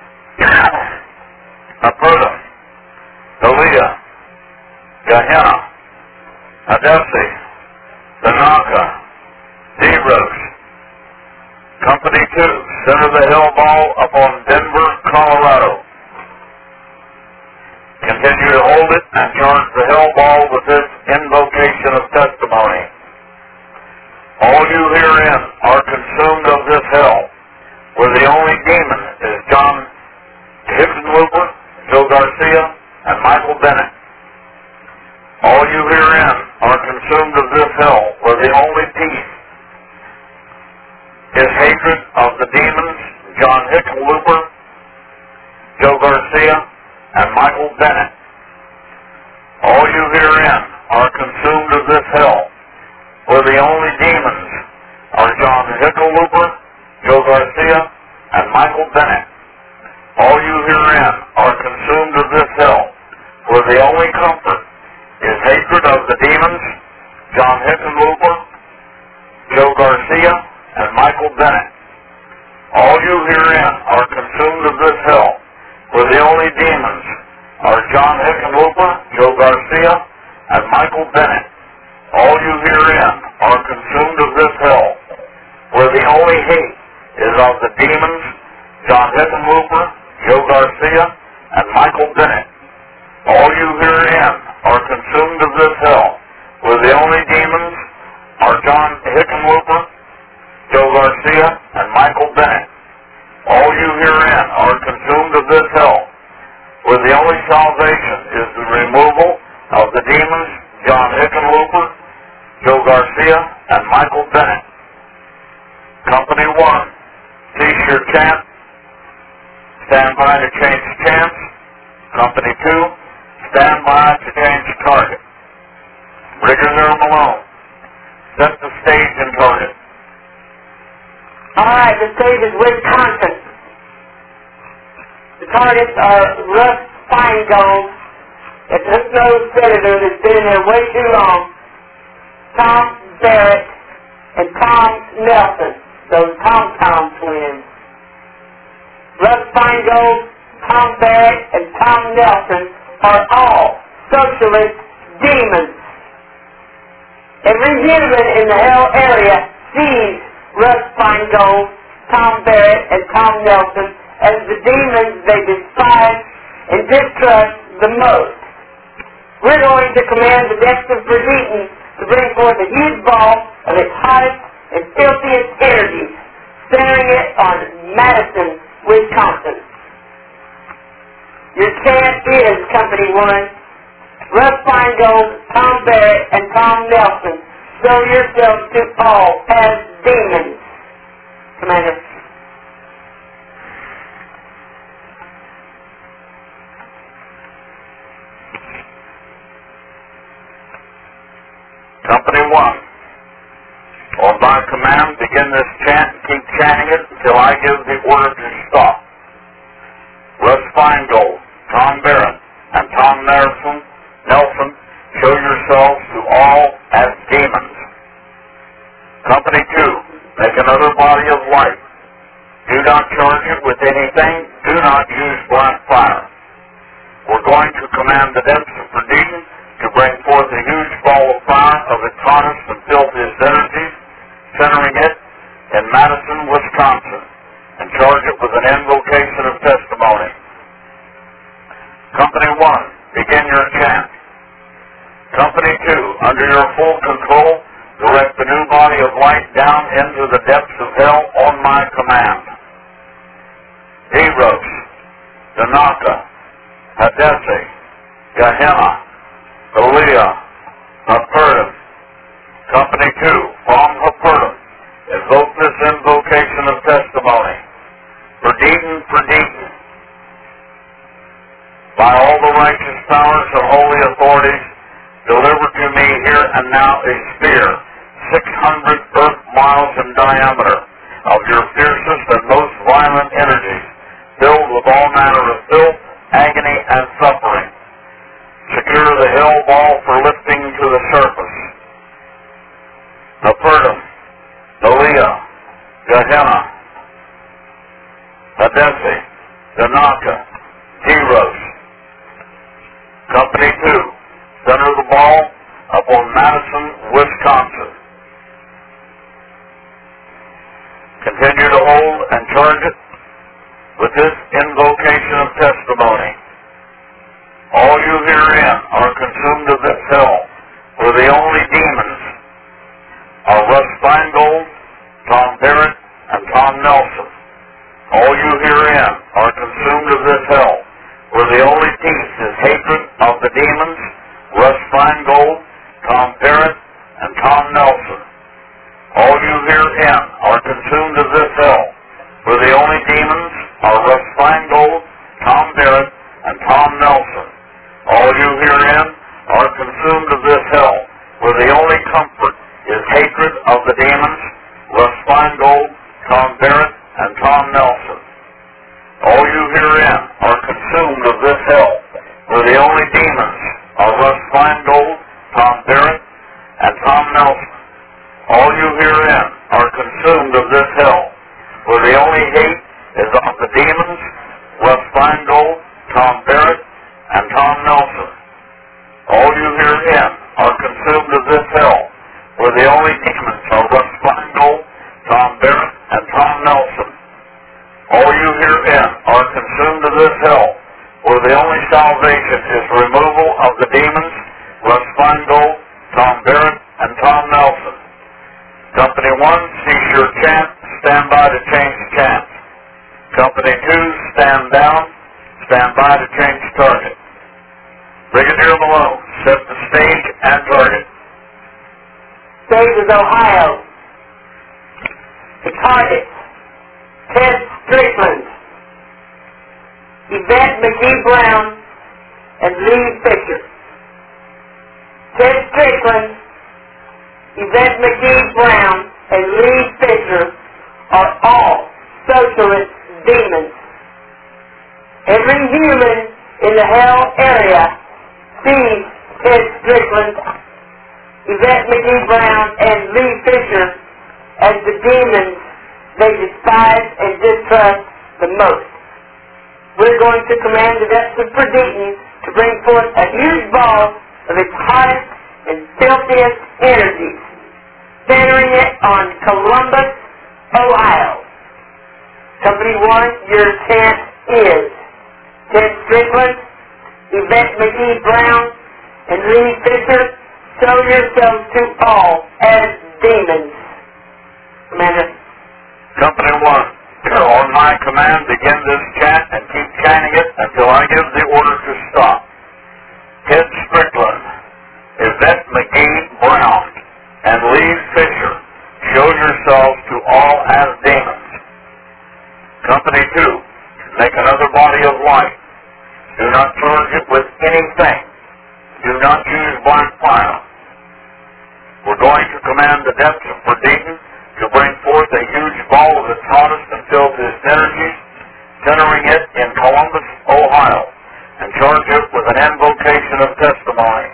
Speaker 1: Aperta, Dalia, Gehenna, Hadesi, Danaka, Zeros. Company two, center the hell ball upon Denver, Colorado. Continue to hold it and charge the hell ball with this invocation of testimony. All you herein are consumed of this hell, where the only demon is John Hickenlooper, Joe Garcia, and Michael Bennett. All you herein are consumed of this hell, where the only peace is hatred of the demons, John Hickenlooper, Joe Garcia, and Michael Bennett. All you herein are consumed of this hell, where the only demons are John Hickenlooper, Joe Garcia, and Michael Bennett. All you herein are consumed of this hell, where the only comfort is hatred of the demons, John Hickenlooper, Joe Garcia, and Michael Bennett. All you herein are consumed of this hell, where the only demons are John Hickenlooper, Joe Garcia, and Michael Bennett. All you herein are consumed of this hell, where the only hate is of the demons, John Hickenlooper, Joe Garcia, and Michael Bennett. All you herein are consumed of this hell, where the only demons are John Hickenlooper, Joe Garcia, and Michael Bennett. All you herein are consumed of this hell, where the only salvation is the removal of the demons, John Hickenlooper, Joe Garcia, and Michael Bennett. Company one, cease your chant. Stand by to change chants. Company two, stand by to change target. Brigadier Malone, set the stage and target.
Speaker 2: All right, the stage is Wisconsin. The targets are Russ Feingold, a hook-nosed senator that's been in there way too long, Tom Barrett, and Tom Nelson, those Tom-Tom twins. Russ Feingold, Tom Barrett, and Tom Nelson are all socialist demons. Every human in the hell area sees Russ Feingold, Tom Barrett, and Tom Nelson as the demons they despise and distrust the most. We're going to command the depths of perdition to bring forth a huge ball of its hottest and filthiest energies, centering it on Madison, Wisconsin. Your chant is, Company one, Russ Feingold, Tom Barrett, and Tom Nelson. Show yourselves to all as demons. Commander.
Speaker 1: Company one, on my command, begin this chant and keep chanting it until I give the order to stop. Russ Feingold, Tom Barrett, and Tom Nelson, Nelson, show yourselves to all as demons. Company two, make another body of light. Do not charge it with anything. Do not use black fire. We're going to command the depths of Perdition to bring forth a huge ball of fire of its hottest and filthiest energies, centering it in Madison, Wisconsin, and charge it with an invocation of testimony. Company one, begin your chant. Company two, under your full control, direct the new body of light down into the depths of hell on my command. Eros, Danaka, Hadesi, Gehenna, Eliah, Haperdim. Company two, from Haperdim, invoke this invocation of testimony. Perdition, Perdition. By all the righteous powers and holy authorities, deliver to me here and now a spear, six hundred earth miles in diameter, of your fiercest and most violent energies, filled with all manner of filth, agony, and suffering. Secure the hell ball for lifting to the surface. Haperdim, Eliah, Gehenna, Hadesi, Danaka, Eros. Company two, center the ball upon Madison, Wisconsin. Continue to hold and charge it with this invocation of testimony. All you herein are consumed of this hell, for the only demons are Russ Feingold, Tom Barrett, and Tom Nelson. All you herein are consumed of this hell, for the only peace is hatred of the demons, Russ Feingold, Tom Barrett, and Tom Nelson. All you herein are consumed of this hell, for the only demons are Russ Feingold, Tom Barrett, and Tom Nelson. All you herein are consumed of this hell, for the only comfort is hatred of the demons, Russ Feingold, Tom Barrett, and Tom Nelson. All you herein are consumed of this hell, for the only demons are Russ Feingold, Tom Barrett, and Tom Nelson. All you herein are consumed of this hell, for the only hate is of the demons, Russ Feingold, Tom Barrett, and Tom Nelson. All you herein are consumed of this hell, for the only demons are Russ Feingold, Tom Barrett, and Tom Nelson. All you herein are consumed of this hell, for the only salvation is removal of the demons, Russ Feingold, Tom Barrett, and Tom Nelson. Company one, cease your chant, stand by to change chant. Company two, stand down, stand by to change target. Brigadier Malone, set the stage and target.
Speaker 2: Stage is Ohio. The targets, Ted Strickland, Yvette McGee Brown, and Lee Fisher. Ted Strickland, Yvette McGee Brown, and Lee Fisher are all socialist demons. Every human in the hell area sees Ted Strickland, Yvette McGee Brown, and Lee Fisher as the demons they despise and distrust the most. We're going to command the depths of Perdition to bring forth a huge ball of its hottest and filthiest energies, centering it on Columbus, Ohio. Company one, your chant is Ted Strickland, Yvette McGee Brown, and Lee Fisher, show yourselves to all as demons. Commander.
Speaker 1: Company one, on my command, begin this chant and keep chanting it until I give the order to stop. Ted Strickland, Yvette McGee Brown, and Lee Fisher, show yourselves to all as demons. Company two, make another body of light. Do not charge it with anything. Do not use black fire. We're going to command the depths of Perditon to bring forth a huge ball of its hottest and filled with its energy, centering it in Columbus, Ohio, and charge it with an invocation of testimony.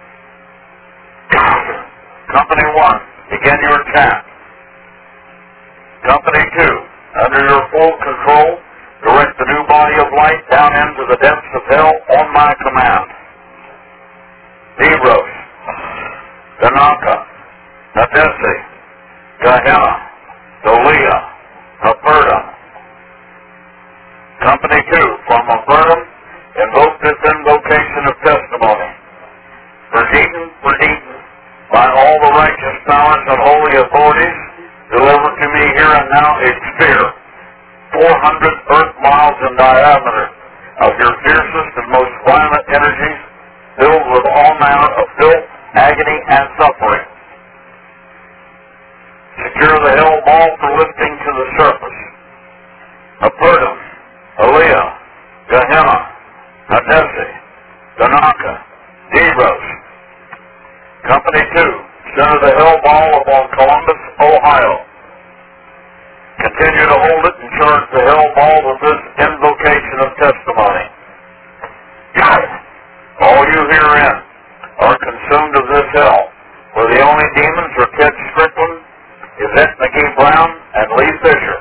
Speaker 1: Company one, begin your chant. Company two, under your full control, direct the new body of light down into the depths of hell on my command. Nebros, Tanaka, Nadesi, Gehenna, Dolia, Apertum. Company two, from Apertum, invoke this invocation of testimony. Perditon, Perditon, by all the righteous powers and holy authorities, deliver to me here and now a sphere, four hundred earth miles in diameter, of your fiercest and most violent energies, filled with all manner of filth, agony, and suffering. Secure the hell ball for lifting to the surface. Apertum, Aliyah, Gehenna, Nadesi, Tanaka, Nebros. Company two, center the hell ball upon Columbus, Ohio. Continue to hold it and charge the hell ball with this invocation of testimony. All you herein are consumed of this hell, where the only demons are Ted Strickland, Yvette McGee Brown, and Lee Fisher.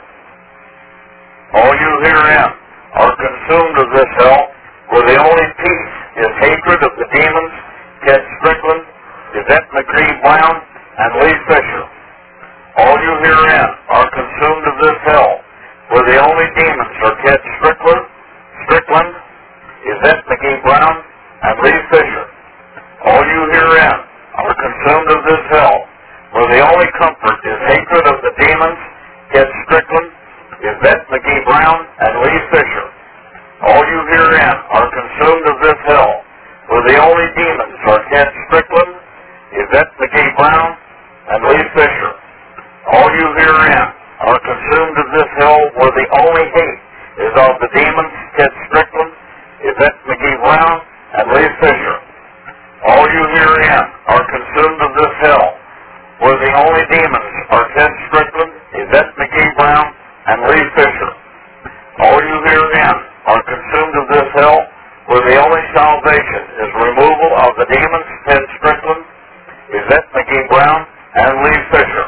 Speaker 1: All you herein are consumed of this hell, where the only peace is hatred of the demons, Ted Strickland, Yvette McGee Brown, and Lee Fisher. All you herein are consumed of this hell, where the only demons are Ted Strickland, Strickland, Yvette McGee Brown, and Lee Fisher. All you herein are consumed of this hell, where the only comfort is hatred of the demons, Ted Strickland, Yvette McGee Brown, and Lee Fisher. All you herein are consumed of this hell, where the only demons are Ted Strickland, Yvette McGee Brown, and Lee Fisher. All you herein are consumed of this hell, where the only hate is of the demons, Ted Strickland, Yvette McGee Brown, and Lee Fisher. All you herein are consumed of this hell, where the only demons are Ted Strickland, Yvette McGee Brown, and Lee Fisher. All you herein are consumed of this hell, where the only salvation is removal of the demons, Ted Strickland, Yvette McGee Brown, and Lee Fisher.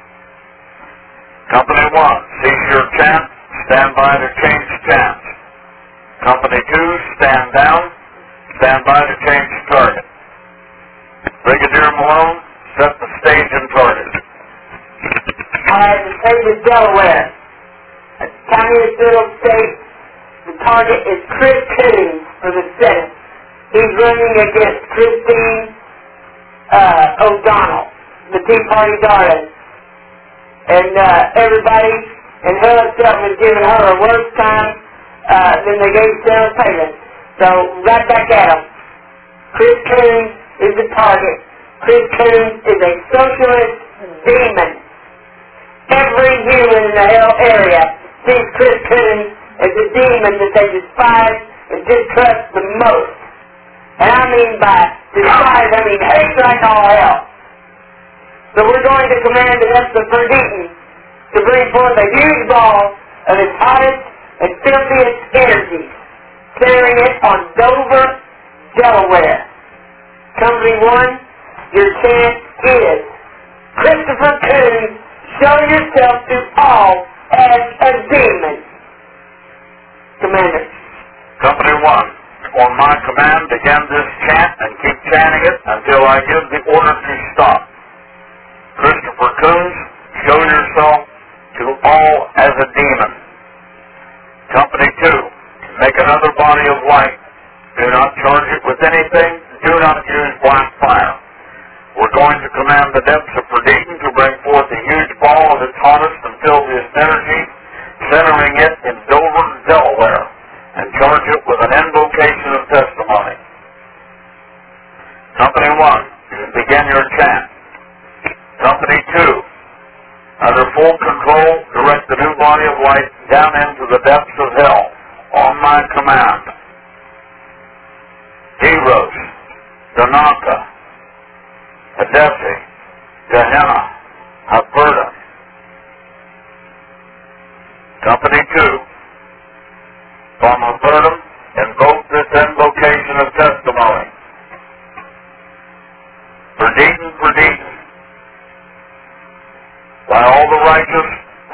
Speaker 1: Company one, cease your chant, stand by to change chant. Company two, stand down, stand by to change target. Brigadier Malone, set the stage and target.
Speaker 2: I have the state of Delaware. A tiniest little state. The target is Chris Coons for the Senate. He's running against Christine uh, O'Donnell, the Tea Party darling. And uh, everybody in her itself was giving her a worse time uh, than they gave Sarah Palin. So, right back at them. Chris Coons is the target. Chris Coons is a socialist demon. Every human in the hell area sees Chris Coons as the demon that they despise and distrust the most. And I mean by despise, I mean hate like all hell. So we're going to command the depths of Perditon to bring forth a huge ball of its hottest and filthiest energies, centering it on Dover, Delaware. Company one, your chant is, Christopher Coons, show yourself to all as a demon. Commander.
Speaker 1: Company one, on my command, begin this chant and keep chanting it until I give the order to stop. Christopher Coons, show yourself to all as a demon. Company two, make another body of light. Do not charge it with anything. Do not use black fire. We're going to command the depths of Perditon to bring forth a huge ball of its hottest and filthiest energy, centering it in Dover, Delaware, and charge it with an invocation of testimony. Company one, begin your chant. Company two, under full control, direct the new body of light down into the depths of hell on my command. Heroes, Tanaka, Hidesi, Gehenna, Ephrata. Company two, from Ephrata, invoke this invocation of testimony. For Deaton, for Deaton, by all the righteous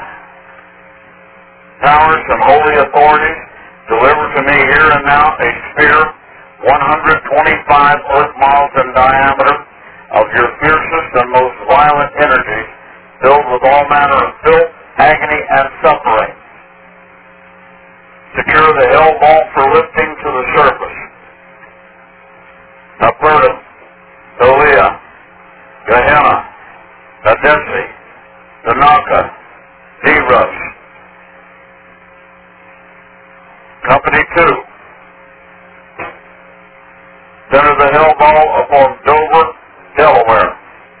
Speaker 1: powers and holy authorities, deliver to me here and now a spear one hundred twenty-five earth miles in diameter of your fiercest and most violent energies, filled with all manner of filth, agony, and suffering. Secure the hell ball for lifting to the surface. Ephrata, Tolia, Gehenna, Edessi, Tanaka, Zerus. Company two, center the hell ball upon Dover, Delaware.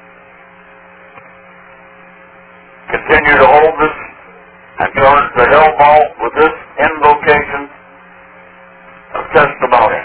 Speaker 1: Continue to hold this and charge the hell ball with this invocation of testimony.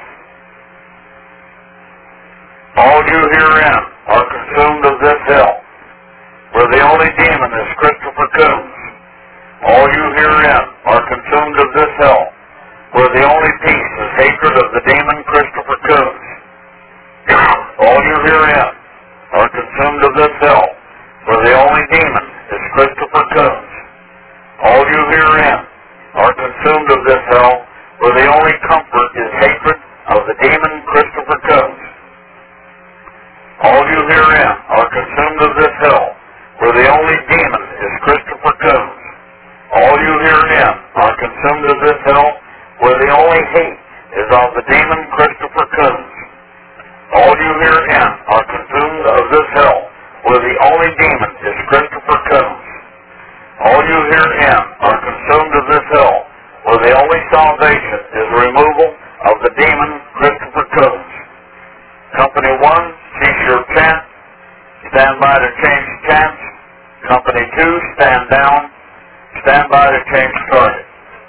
Speaker 1: All you herein are consumed of this hell, where the only demon is Christopher Coombs. All you herein are consumed of this hell, where the only peace is hatred of the demon Christopher Coombs. All you herein are consumed of this hell, where the only demon is Christopher Coombs. All you herein are consumed of this hell, where the only comfort is hatred of the demon Christopher Coombs. All you herein are consumed of this hell, where the only demon is Christopher Coombs. All you herein are consumed of this hell, where the only hate is of the demon Christopher Coombs. All you herein are consumed of this hell, where the only demon is Christopher Coombs. All you herein are consumed of this hell, where the only salvation is removal of the demon Christopher Coombs. Company one, cease your chant. Stand by to change chants. Company two, stand down. Stand by to change target.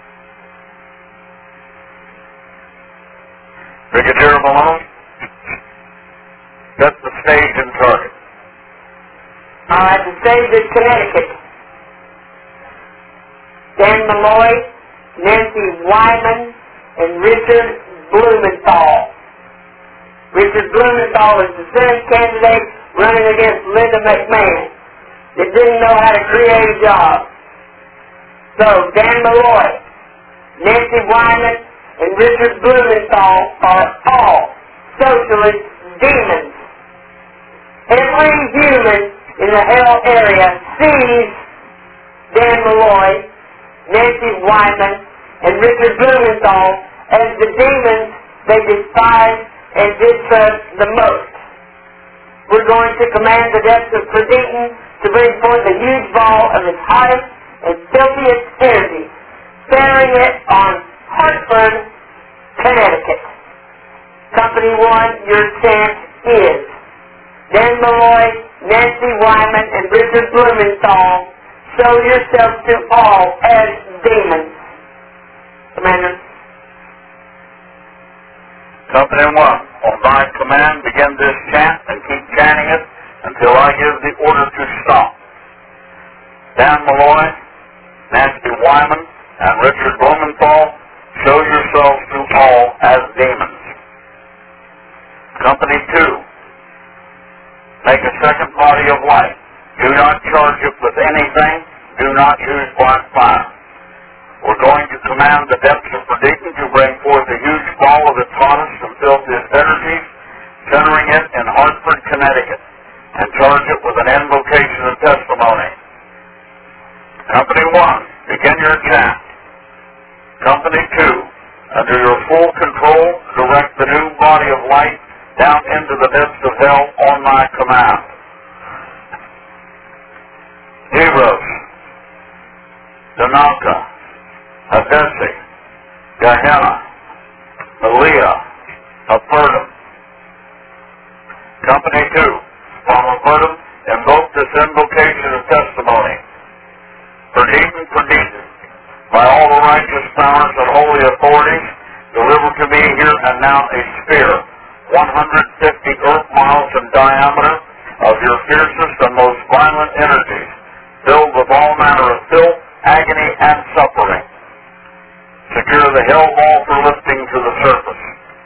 Speaker 1: Brigadier Malone, set the stage and target.
Speaker 2: All right, the stage is Connecticut. Dan Malloy, Nancy Wyman, and Richard Blumenthal. Richard Blumenthal is the Senate candidate running against Linda McMahon that didn't know how to create a job. So Dan Malloy, Nancy Wyman, and Richard Blumenthal are all socialist demons. Every human in the hell area sees Dan Malloy, Nancy Wyman, and Richard Blumenthal as the demons they despise and distrust the most. We're going to command the depths of Perditon to bring forth a huge ball of its hottest and filthiest energy, centering it on Hartford, Connecticut. Company one, your chant is Dan Malloy, Nancy Wyman, and Richard Blumenthal. Show yourself to all as demons. Commander.
Speaker 1: Company one, on my command, begin this chant and keep chanting it until I give the order to stop. Dan Malloy, Nancy Wyman, and Richard Blumenthal, show yourselves to all as demons. Company two, make a second body of light. Do not charge it with anything. Do not use black fire. We're going to command the depths of Perditon to bring forth a huge ball of its hottest and filthiest energies, centering it in Hartford, Connecticut, and charge it with an invocation of testimony. Company one, begin your chant. Company two, under your full control, direct the new body of light down into the depths of hell on my command. Zerus, Tanaka, Edessi, Gehenna, Malia, Ephrata. Company two, from Ephrata, invoke this invocation of testimony. Perditon, Perditon, by all the righteous powers and holy authorities, deliver to me here and now a spear, one hundred fifty earth miles in diameter, of your fiercest and most violent energies, filled with all manner of filth, agony, and suffering. Secure the hell ball for lifting to the surface.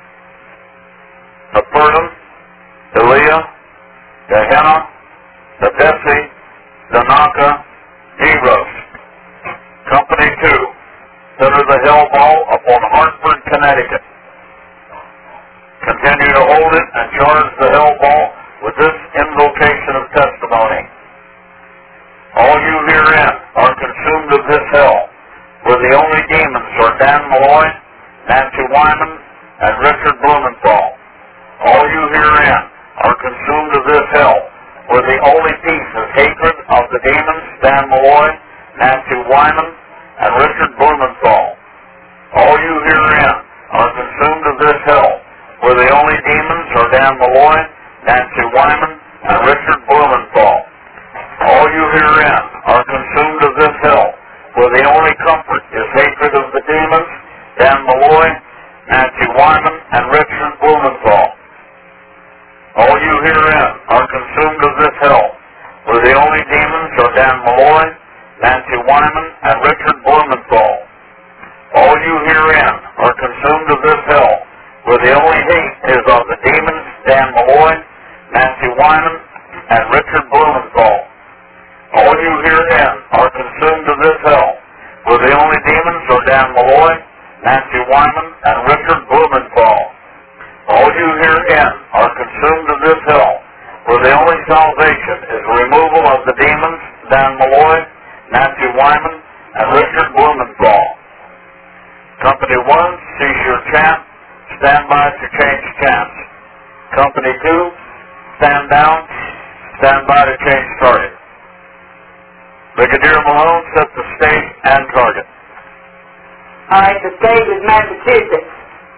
Speaker 1: Apertum, Delia, Gehenna, Nadesi, Danaka, Eros. Company two, center the hell ball upon Hartford, Connecticut. Continue to hold it and charge the hell ball with this invocation of testimony. All you herein are consumed of this hell, where the only demons are Dan Malloy, Nancy Wyman, and Richard Blumenthal. All you herein are consumed of this hell, where the only peace is hatred of the demons, Dan Malloy, Nancy Wyman, and Richard Blumenthal. All you herein are consumed of this hell, where the only demons are Dan Malloy, Nancy Wyman, and Richard Blumenthal. All you herein are consumed of this hell, where the only comfort is hatred of the demons, Dan Malloy, Nancy Wyman, and Richard Blumenthal. All you herein are consumed of this hell, where the only demons are Dan Malloy, Nancy Wyman, and Richard Blumenthal. All you herein are consumed of this hell, where the only hate is of the demons, Dan Malloy, Nancy Wyman, and Richard Blumenthal. All you herein are consumed of this hell, where the only demons are Dan Malloy, Nancy Wyman, and Richard Blumenthal. All you herein are consumed of this hell, where the only salvation is removal of the demons, Dan Malloy, Nancy Wyman, and Richard Blumenthal. Company one, cease your chant. Stand by to change chants. Company two, stand down. Stand by to change target. Brigadier Malone, set the stage and target.
Speaker 2: All right, the stage is Massachusetts.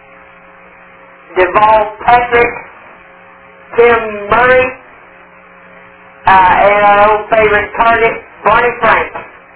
Speaker 2: Deval Patrick, Tim Murray, uh, and our old favorite target, Barney Frank.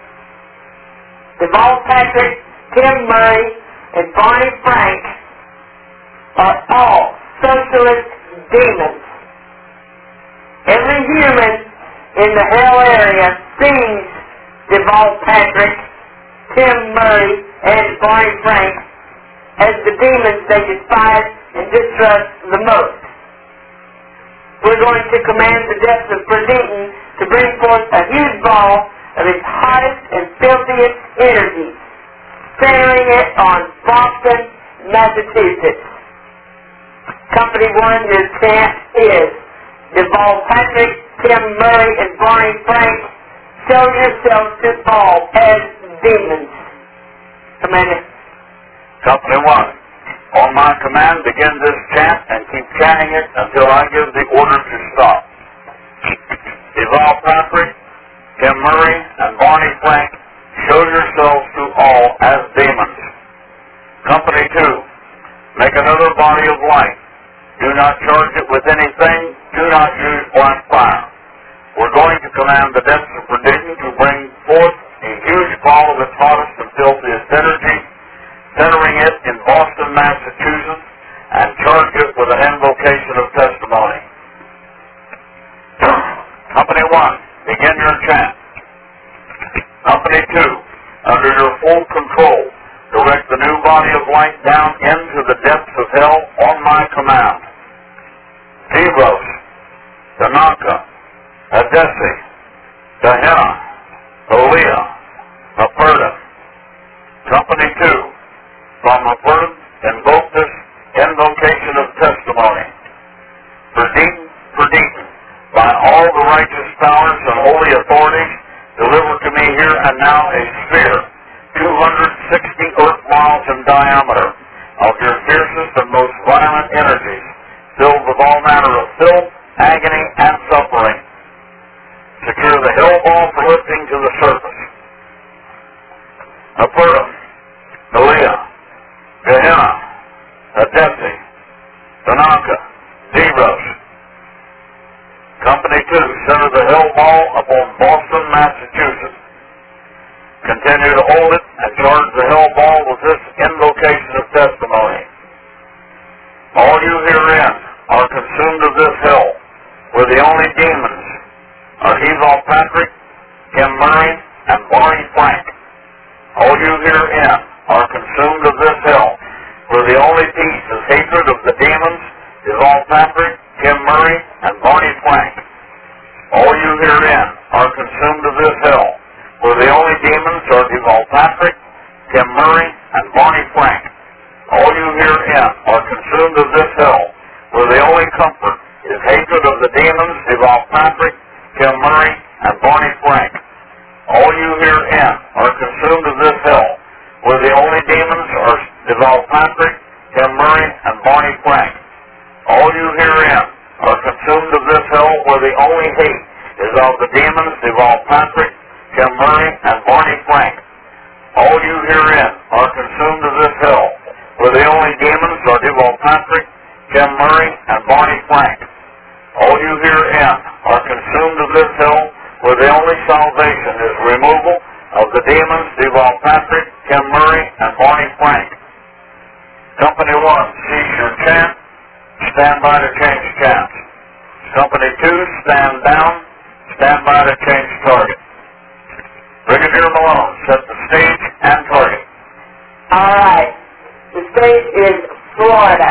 Speaker 2: Deval Patrick, Tim Murray, and Barney Frank are all socialist demons. Every human in the hell area sees Deval Patrick, Tim Murray, and Barney Frank as the demons they despise and distrust the most. We're going to command the depths of Perditon to bring forth a huge ball of its hottest and filthiest energy, centering it on Boston, Massachusetts. Company one, your chant is Deval Patrick, Tim Murray, and Barney Frank, show yourselves to all as demons. Commander.
Speaker 1: Company one, on my command, begin this chant and keep chanting it until I give the order to stop. Deval Patrick, Tim Murray, and Barney Frank, show yourselves to all as demons. Company two, make another body of light. Do not charge it with anything. Do not use black fire. We're going to command the depths of Perditon to bring forth a huge ball of its hottest and filthiest energy, centering it in Boston, Massachusetts, and charge it with an invocation of testimony. Company one, begin your chant. Company two, under your full control, direct the new body of light down into the depths of hell on my command. Eros, Tanaka, Adesi, Gehenna, Olea, Aperta. Company two, from Aperta, invoke this invocation of testimony. Perditon, Perditon, by all the righteous powers and holy authorities, deliver to me here and now a sphere, two hundred sixty earth miles in diameter, of your fiercest and most violent energies, filled with all manner of filth, agony, and suffering. Secure the hell ball for lifting to the surface. Aperta, Nalea, Gehenna, Adesi, Tanaka, Eros. Company two, center the hell ball upon Boston, Massachusetts. Continue to hold it and charge the hell ball with this invocation of testimony. All you herein are consumed of this hell, where the only demons are Eval Patrick, Tim Murray, and Barney Frank. All you herein are consumed of this hell, where the only peace is hatred of the demons, Eval Patrick, Tim Murray, and Barney Frank. All you herein are consumed of this hell, where the only demons are Eval Patrick, Tim Murray, and Barney Frank. All you herein are consumed of this hell, where the only comfort is hatred of the demons, Eval Patrick, Tim Murray, and Barney Frank. All you herein are consumed of this hell, where the only demons are Eval Patrick, Tim Murray, and Barney Frank. All you herein are consumed of this hell, where the only hate is of the demons, Eval Patrick, Tim Murray, and Barney Frank. All you herein are consumed of this hell, where the only demons are Eval Patrick, Tim Murray, and Barney Frank. All you herein are consumed of this hell, where the only salvation is removal of the demons, Eval Patrick, Tim Murray, and Barney Frank. Company one, cease your chant. Stand by to change chants. Company two, stand down. Stand by to change target. Brigadier Malone, set the stage and target.
Speaker 2: All right. The stage is Florida.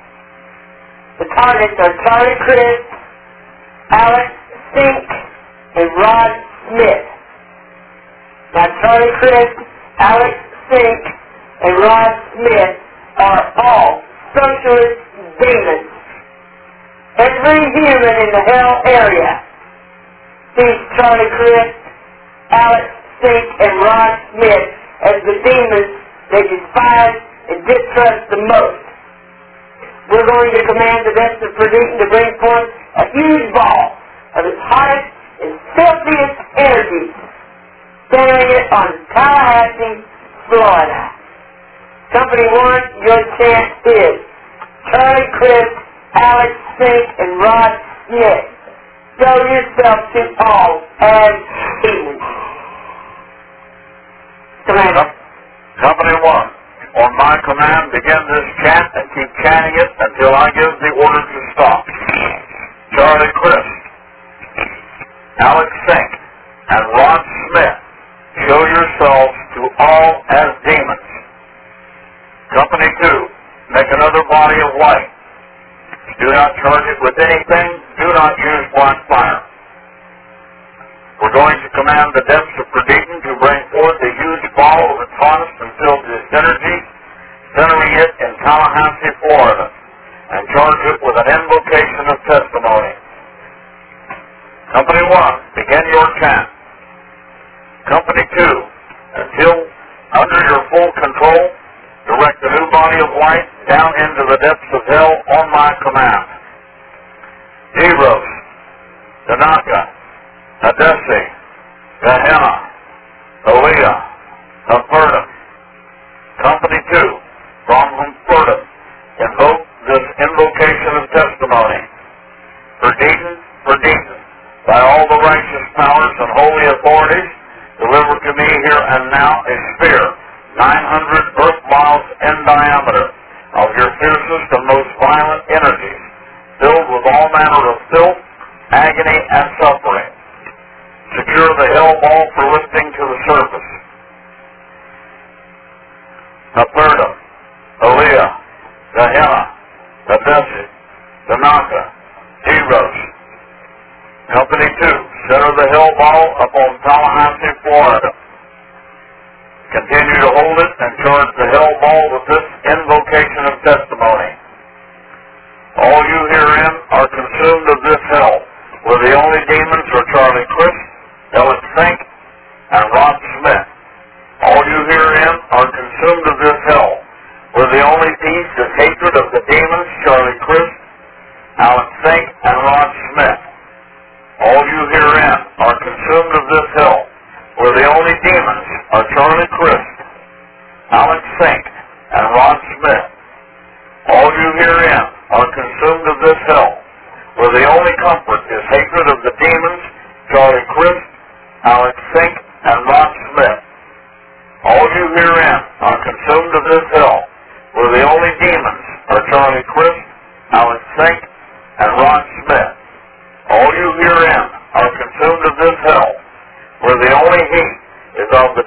Speaker 2: The targets are Charlie Chris, Alex Sink, and Rod Smith. Now, Charlie Chris, Alex Sink, and Rod Smith are all socialist demons. Every human in the hell area sees Charlie Chris, Alex Sink, and Rod Smith as the demons they despise and distrust the most. We're going to command the rest of Perdition to bring forth a huge ball of its hottest and filthiest energy, centering it on Tallahassee, Florida. Company one, your chant is Charlie Chris, Alex Sink, and Rod Smith. Show yourself to all as demons. Commander.
Speaker 1: Company one, on my command, begin this chant and keep chanting it until I give the order to stop. Charlie Chris, Alex Sink, and Rod Smith, show yourselves to all as demons. Company two, make another body of light. Do not charge it with anything. Do not use black fire. We're going to command the depths of Perdition to bring forth a huge ball of its hottest and filthiest energy, centering it in Tallahassee, Florida, and charge it with an invocation of testimony. Company one, begin your chant. Company two, until under your full control, direct the new body of light down into the depths of hell on my command. Eros, Tanaka, Adesi, Gehenna, Aaliyah, Ephrata. Company two, from Ephrata, invoke this invocation of testimony. Perdition, Perdition, by all the righteous powers and holy authorities, deliver to me here and now a sphere nine hundred earth miles in diameter of your fiercest and most violent energies, filled with all manner of filth, agony, and suffering. Secure the hell ball for lifting to the surface. Ephrata, Aaliyah, Gehenna, Adesi, Tanaka, Eros. Company two, center the hell ball upon Tallahassee, Florida. Continue to hold it and charge the hell ball with this invocation of testimony. All you herein are consumed of this hell, where the only demons are Charlie Chris, Alex Sink, and Rod Smith. All you herein are consumed of this hell, where the only peace is hatred of the demons, Charlie Chris, Alex Sink, and Rod Smith. All you herein are consumed of this hell, where the only demons are Charlie Chris, Alex Sink, and Rod Smith. All you herein are consumed of this hell, where the only comfort is hatred of the demons, Charlie Chris, Alex Sink, and Rod Smith. All you herein are consumed of this hell, where the only demons are Charlie Chris, Alex Sink, and Rod Smith. All you herein are consumed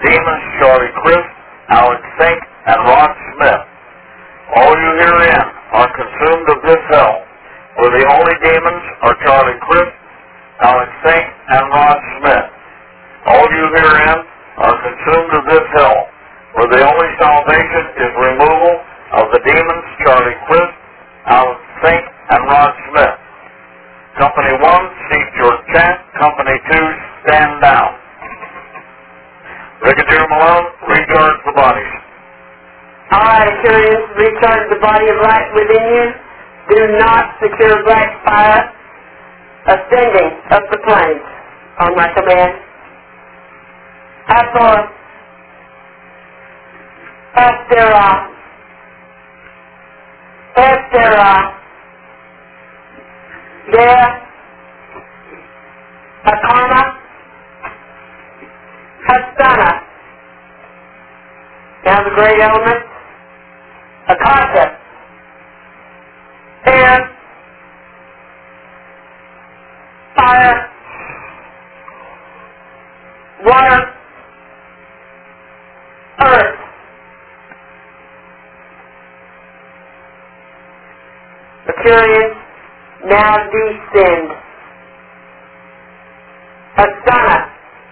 Speaker 1: demons Charlie Crist, Alex Sink, and Rod Smith. All you herein are consumed of this hell, for the only demons are Charlie Crist, Alex Sink, and Rod Smith. All you herein are consumed of this hell, for the only salvation is removal of the demons Charlie Crist, Alex Sink, and Rod Smith. Company one, seat your chant. Company two, stand down. Brigadier Malone, recharge the bodies.
Speaker 2: All right, Assyrians, recharge the body of light within you. Do not secure black fire ascending up the plains on my command. Hathor, Hepterah, Hepterah, Dea, Akarma, Hastana. Now the great elements. Akasha, air, fire, water, earth. Mercurius, now descend. Asana,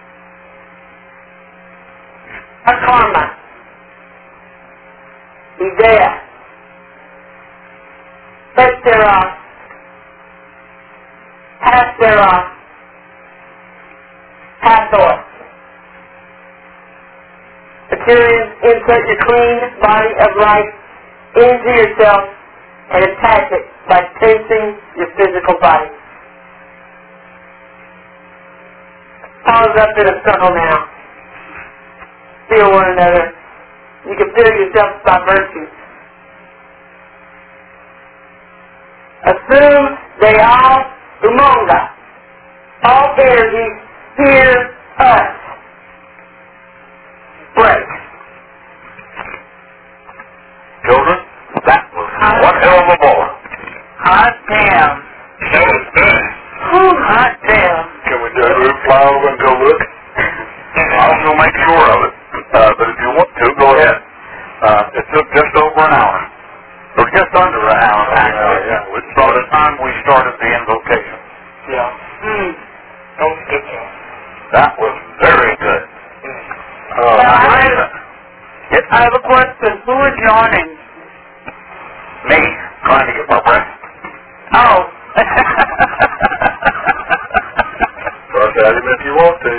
Speaker 2: Akarma, Isaiah, Hepterah, Hepterah, Hathor. Assyrians, insert your clean body of light into yourself and attach it by tensing your physical body. Pause up in a circle now. Feel one another. You can feel yourself by virtue. Assume they all, umonga, all energies hear us. Break.
Speaker 1: Children, that was one hell of a ball.
Speaker 2: Hot damn.
Speaker 3: That was good.
Speaker 2: Ooh, hot damn.
Speaker 3: Can we do a fly over and go look?
Speaker 1: I'll go make sure of it. Uh, but if you want to, go ahead. Uh, it took just over an hour. Or just under an hour, actually.
Speaker 3: Yeah, yeah.
Speaker 1: From the time we started the invocation.
Speaker 3: Yeah.
Speaker 2: Hmm.
Speaker 3: Don't skip that.
Speaker 1: That was very good. Uh,
Speaker 2: Well, I have,
Speaker 1: yes,
Speaker 2: I have a question. Who is yawning?
Speaker 1: me, trying to get my breath.
Speaker 2: Oh.
Speaker 3: Rush at him if you want to.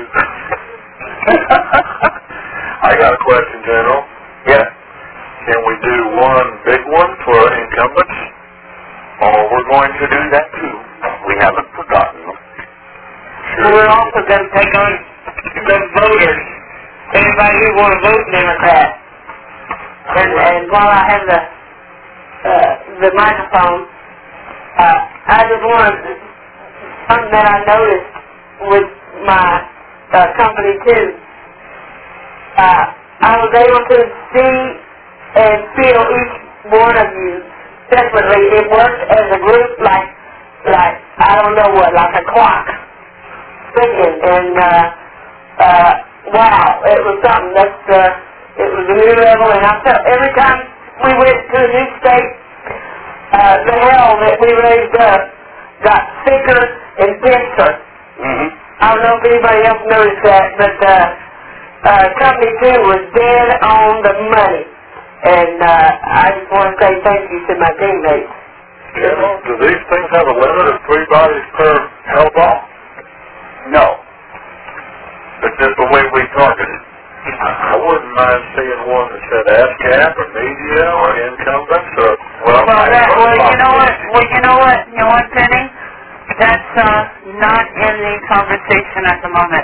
Speaker 3: I got a question, General.
Speaker 1: Yes.
Speaker 3: Can we do one big one for incumbents?
Speaker 1: Oh, we're going to do that too. We haven't forgotten them.
Speaker 2: Well, we're also going to take on the voters. Anybody who want to vote Democrat. And, and while I have the uh, the microphone, uh, I just want to, something that I noticed with my uh, company too. Uh, I was able to see and feel each one of you separately. It worked as a group like, like I don't know what, like a clock thinking. And uh, uh, wow, it was something. That's uh, it was a new level. And I felt every time we went to a new state, uh, the hell that we raised up got thicker and denser.
Speaker 1: Mm-hmm.
Speaker 2: I don't know if anybody else noticed that, but uh, uh, Company two was dead on the money. And uh, I just want to say thank you to my teammates.
Speaker 3: General, do these things have a limit of three bodies per hell ball?
Speaker 1: No. It's just the way we targeted.
Speaker 3: I wouldn't mind seeing one that said ASCAP or media or incumbents or...
Speaker 4: Well, that, well, you know what, well, you know what, you know what, Penny? That's uh, not in the conversation at the moment.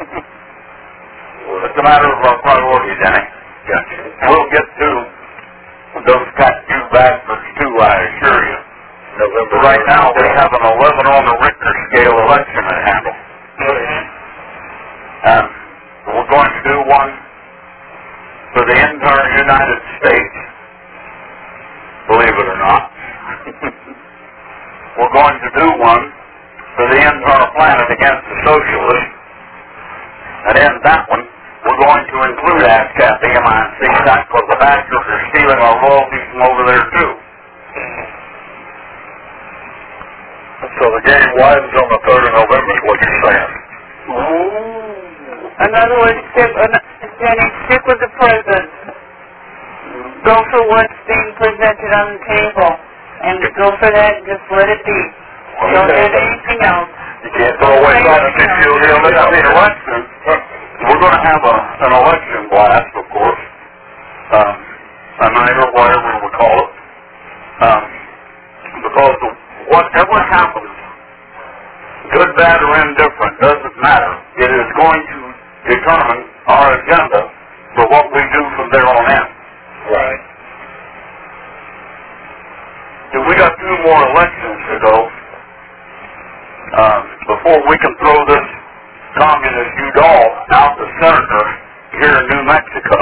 Speaker 1: It's a matter of our priorities, Danny.
Speaker 3: Gotcha.
Speaker 1: We'll get to those tattoo bastards too, I assure you.
Speaker 3: November.
Speaker 1: Right now, we have an eleven on the Richter scale election to handle. And we're going to do one for the entire United States, believe it or not. We're going to do one for the entire planet against the socialists. And in that one, we're going to include ASCAP, B M I, and C SAC, because the bastards are stealing our royalties from over there, too.
Speaker 3: So the game widens on the third of November is what you're saying.
Speaker 4: In other words, stick, Jenny, stick with the present. Go for what's being presented on the table. And go for that and just let it be. Don't do anything else.
Speaker 1: You can't throw away something if you real in the election. We're going to have a, an election blast, of course. Um, a night or whatever we call it. Um, because the, whatever happens, good, bad, or indifferent, doesn't matter. It is going to determine our agenda for what we do from there on in.
Speaker 3: Right.
Speaker 1: If we got two more elections to go um, before we can throw this communist Udall out the senator here in New Mexico.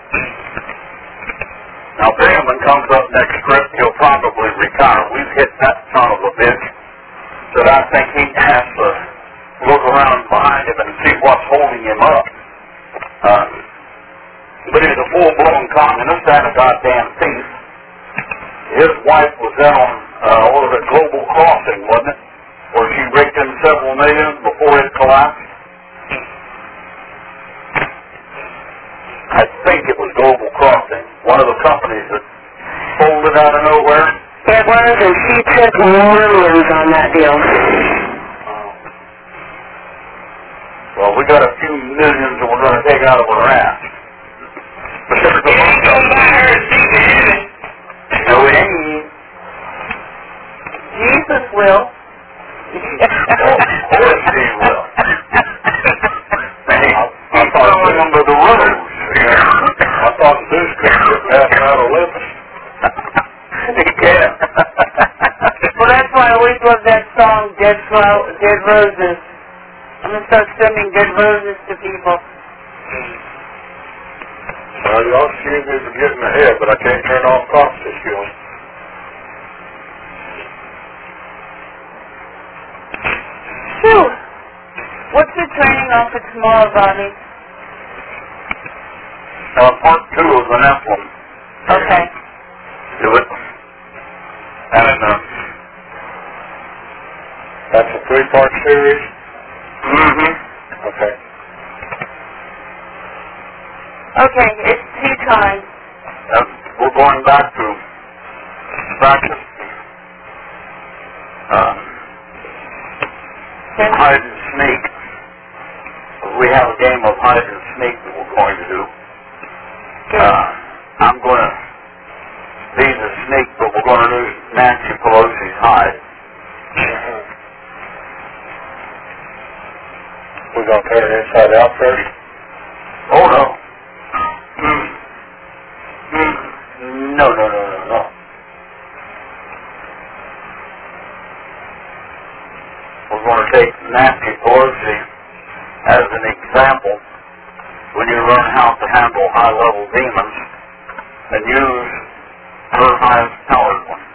Speaker 1: Now, Bingaman comes up next trip, he'll probably retire. We've hit that son of a bitch that I think he has to look around behind him and see what's holding him up. Uh, but he's a full-blown communist and a goddamn thief. His wife was in on, uh, what was it, Global Crossing, wasn't it? Where she raked in several million before it collapsed. I think it was Global Crossing, one of the companies that folded out of nowhere.
Speaker 2: It was, and she took millions on that deal.
Speaker 1: Well, we got a few millions that we're going to take out of our ass. But there's a bunch of them. No, it ain't.
Speaker 4: Jesus will.
Speaker 1: Of course he will. Hey, I thought it was under the rose.
Speaker 3: I thought this could get passed out of Olympus.
Speaker 1: He can.
Speaker 4: Well, that's why I always love that song, Dead, Flow- Dead Roses. I'm going to start sending dead roses to people.
Speaker 3: Well, y'all excuse me for getting ahead, but I can't turn off prophecy skills.
Speaker 4: Phew. What's the training on for tomorrow, Bobby?
Speaker 1: Uh, part two of the Nephilim.
Speaker 4: Okay.
Speaker 1: Do it. And, uh,
Speaker 3: That's a three-part series?
Speaker 1: mm-hmm.
Speaker 3: Okay.
Speaker 4: Okay, it's tea time.
Speaker 1: Uh, we're going back to practice. Uh, hide and sneak. We have a game of hide and sneak that we're going to do. Uh, I'm going to be the sneak, but we're going to do Nancy Pelosi's hide.
Speaker 3: We're going to turn it inside out first?
Speaker 1: Oh, no. Mm. Mm. No, no, no, no, no. We're going to take Nancy Pelosi as an example when you learn how to handle high-level demons and use her highest-powered one.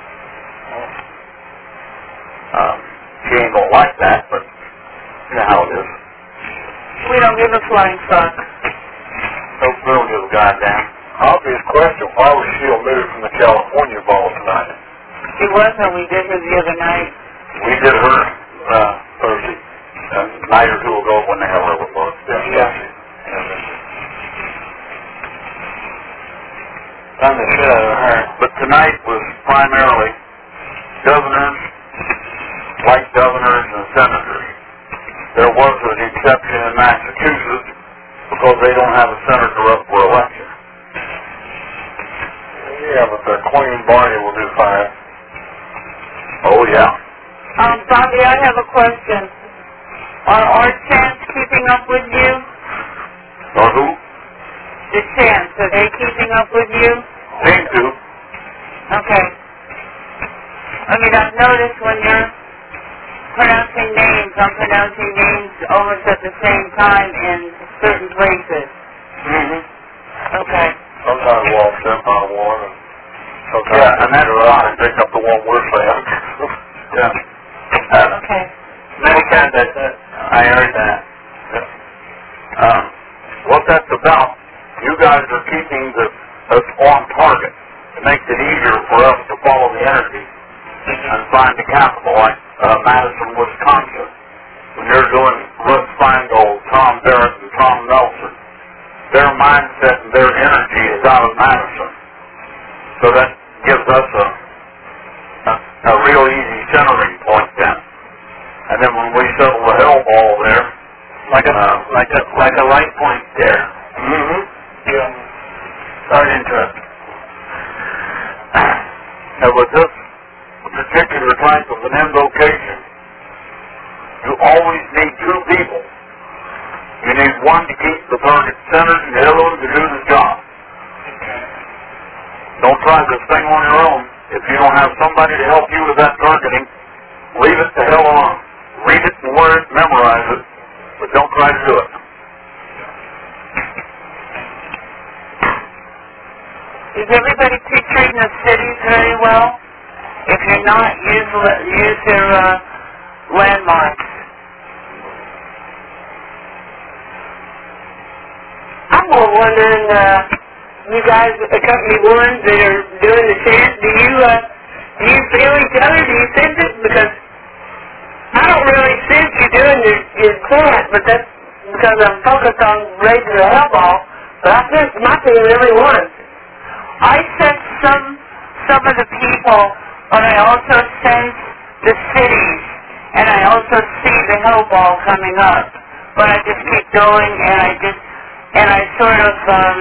Speaker 1: Um, she ain't going to like that, but you know how it is.
Speaker 4: We don't give a flying fuck.
Speaker 1: No, we don't give a goddamn.
Speaker 3: Obvious question, why was she omitted from the California ball tonight?
Speaker 4: She wasn't. We did her the other night.
Speaker 1: We did her uh, Thursday, a night or two ago when the hell it was.
Speaker 3: Yeah. yeah.
Speaker 1: Done the shit out of her. But tonight was primarily governors, white governors, and senators. There was an exception in Massachusetts because they don't have a senator up for election.
Speaker 3: Yeah, but their Queen Barney will do fine.
Speaker 1: Oh, yeah.
Speaker 4: Um, Bobby, I have a question. Are our chants keeping up with you?
Speaker 1: Or who?
Speaker 4: The chants, are they keeping up with you?
Speaker 1: Seem to.
Speaker 4: Okay. I mean, I've noticed when you're pronouncing names, I'm pronouncing names almost at the same time in certain places.
Speaker 1: Mm-hmm.
Speaker 4: Okay.
Speaker 3: Sometimes walk step on one, and sometimes...
Speaker 1: Yeah, and that's why I pick up the one we're saying. Yeah. Uh,
Speaker 4: Okay.
Speaker 1: Many times that, uh, I heard that. Uh, what that's about like uh, Madison, Wisconsin, when they're doing Russ Feingold, Tom Barrett, and Tom Nelson, their mindset and their energy is out of Madison. So that gives us a, a, a real easy centering point then. And then when we settle the hell ball there, like a uh, like a like a light point there. Mm-hmm. Yeah. Very interesting. And with this particular type of an invocation, you always need two people. You need one to keep the target centered and the other one to do the job. Don't try this thing on your own. If you don't have somebody to help you with that targeting, leave it the hell alone. Read it and learn it, memorize it, but don't try to do it.
Speaker 4: Is everybody picturing the cities very well? If you're not, use, use their uh, landmarks.
Speaker 2: I'm more wondering, uh, you guys at the company ones that are doing the chant, do you, uh, do you feel each other? Do you sense it? Because I don't really sense you doing your, your chant, but that's because I'm focused on raising the hell ball. But I sense my team really won.
Speaker 4: I sense some some of the people, but I also sense the cities, and I also see the hell ball coming up. But I just keep going, and I just and I sort of um,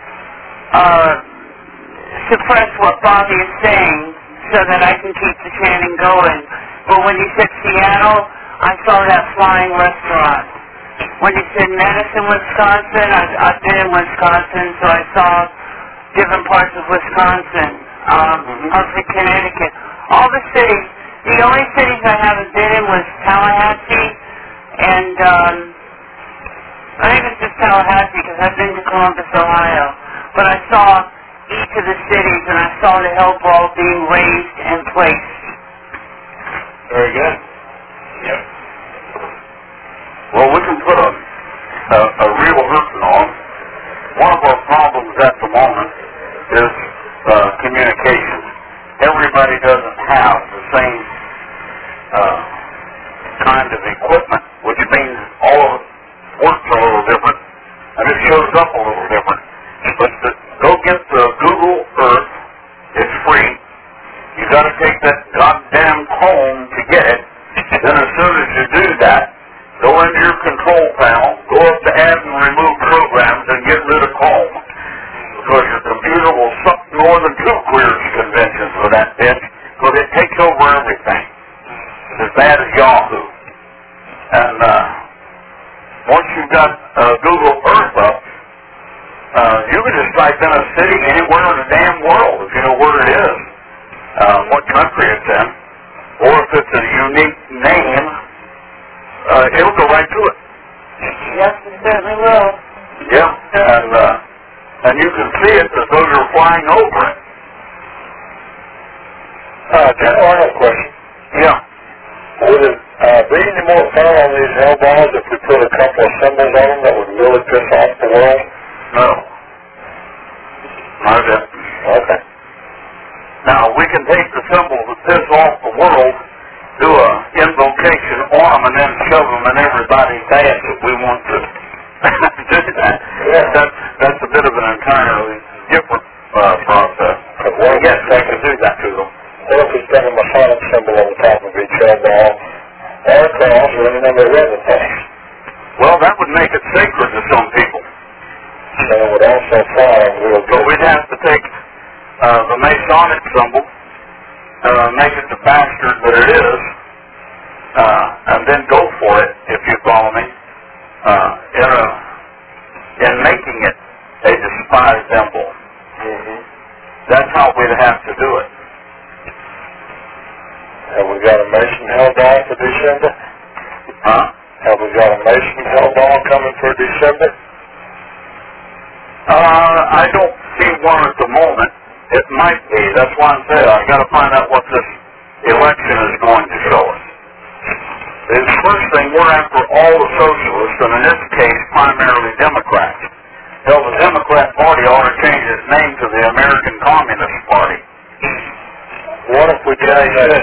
Speaker 4: uh, suppress what Bobby is saying so that I can keep the chanting going. But when you said Seattle, I saw that flying restaurant. When you said Madison, Wisconsin, I've, I've been in Wisconsin, so I saw different parts of Wisconsin, um,
Speaker 1: Mm-hmm.
Speaker 4: Hartford, Connecticut. All the cities. The only cities I haven't been in was Tallahassee, and um, I think it's just Tallahassee because I've been to Columbus, Ohio. But I saw each of the cities, and I saw the hell ball being raised and placed.
Speaker 1: Very good. Yep. Well, we can put a, a, a real hurting on. One of our problems at the moment is uh, communication. Everybody doesn't have the same uh, kind of equipment, which means all of it works a little different, and it shows up a little different. But to go get the Google Earth, it's free. You got to take that goddamn comb to get it. Then as soon as you do that, go into your control panel, go up to add and remove programs, and get rid of comb. Because your computer will suck more than two queries conventions for that bitch, because it takes over everything. It's as bad as Yahoo. And uh, once you've got uh, Google Earth up, uh, you can just type in a city anywhere in the damn world if you know where it is, uh, what country it's in, or if it's a unique name, uh, it'll go right to it.
Speaker 4: Yes, it certainly will.
Speaker 1: Yeah, and uh, and you can see it as though you're flying over it.
Speaker 3: Uh, Ken, I have a question.
Speaker 1: Yeah.
Speaker 3: Would it uh, be any more fun on these hell balls if we put a couple of symbols on them that would really piss off the world?
Speaker 1: No. Not yet.
Speaker 3: Okay.
Speaker 1: Now, we can take the symbols that piss off the world, do a invocation on them, and then shove them in everybody's ass if we want to do that.
Speaker 3: Yeah.
Speaker 1: That's, that's a bit of an entirely different uh, process.
Speaker 3: But what if
Speaker 1: Yes,
Speaker 3: we
Speaker 1: they
Speaker 3: take
Speaker 1: can do that to them.
Speaker 3: What if we put a Masonic symbol on the top of each hell ball, or a cross, or any number of other things?
Speaker 1: Well, that would make it sacred to some people.
Speaker 3: So it would also fly real
Speaker 1: So
Speaker 3: good.
Speaker 1: we'd have to take uh, the Masonic symbol, uh, make it the bastard that it is, uh, and then go for it, if you follow me, uh, in, a, in making it a despised symbol.
Speaker 3: Mm-hmm.
Speaker 1: That's how we'd have to do it.
Speaker 3: Have we got a Mason hell ball for December?
Speaker 1: Huh?
Speaker 3: Have we got a Mason hell ball coming for December?
Speaker 1: Uh, I don't see one at the moment. It might be. That's why I'm saying I've got to find out what this election is going to show us. The first thing, we're after all the socialists, and in this case, primarily Democrats. Hell, the Democrat Party ought to change its name to the American Communist Party.
Speaker 3: What if we
Speaker 1: Yeah, they
Speaker 3: change that?
Speaker 1: should.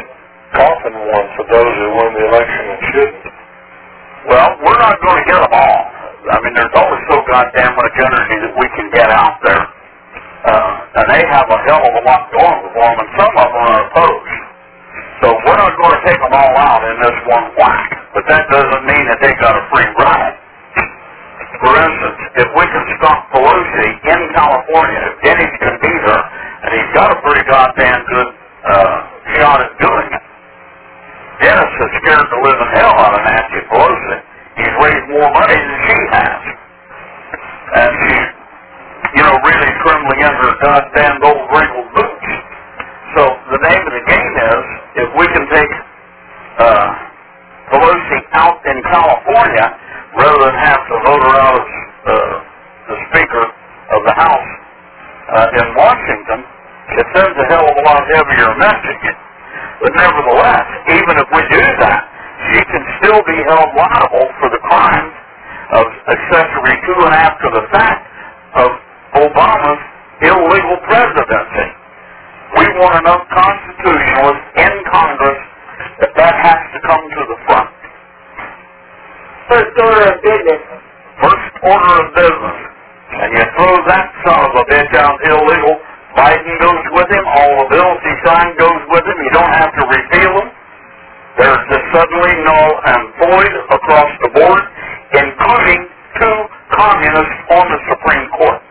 Speaker 3: coffin one for those who win the election and shouldn't.
Speaker 1: Well, we're not going to get them all. I mean, there's only so goddamn much energy that we can get out there. Uh, and they have a hell of a lot going for them, and some of them are opposed. So we're not going to take them all out in this one whack. But that doesn't mean that they got a free ride. For instance, if we can stop Pelosi in California, if Dennis can be there, and he's got a pretty goddamn good uh, shot at doing it. Dennis is scared to live in hell out of Nancy Pelosi. He's raised more money than she has. And she's, you know, really trembling in her goddamn old wrinkled boots. So the name of the game is, if we can take uh, Pelosi out in California, rather than have to vote her out as uh, the Speaker of the House uh, in Washington, it sends a hell of a lot heavier message. But nevertheless, even if we do that, she can still be held liable for the crimes of accessory to and after the fact of Obama's illegal presidency. We want enough constitutionalists in Congress that that has to come to the front.
Speaker 2: First order of business.
Speaker 1: First order of business. And you throw that son of a bitch out illegal, Biden goes with him, all the bills he signed goes with him, you don't have to repeal them. They're just suddenly null and void across the board, including two communists on the Supreme Court.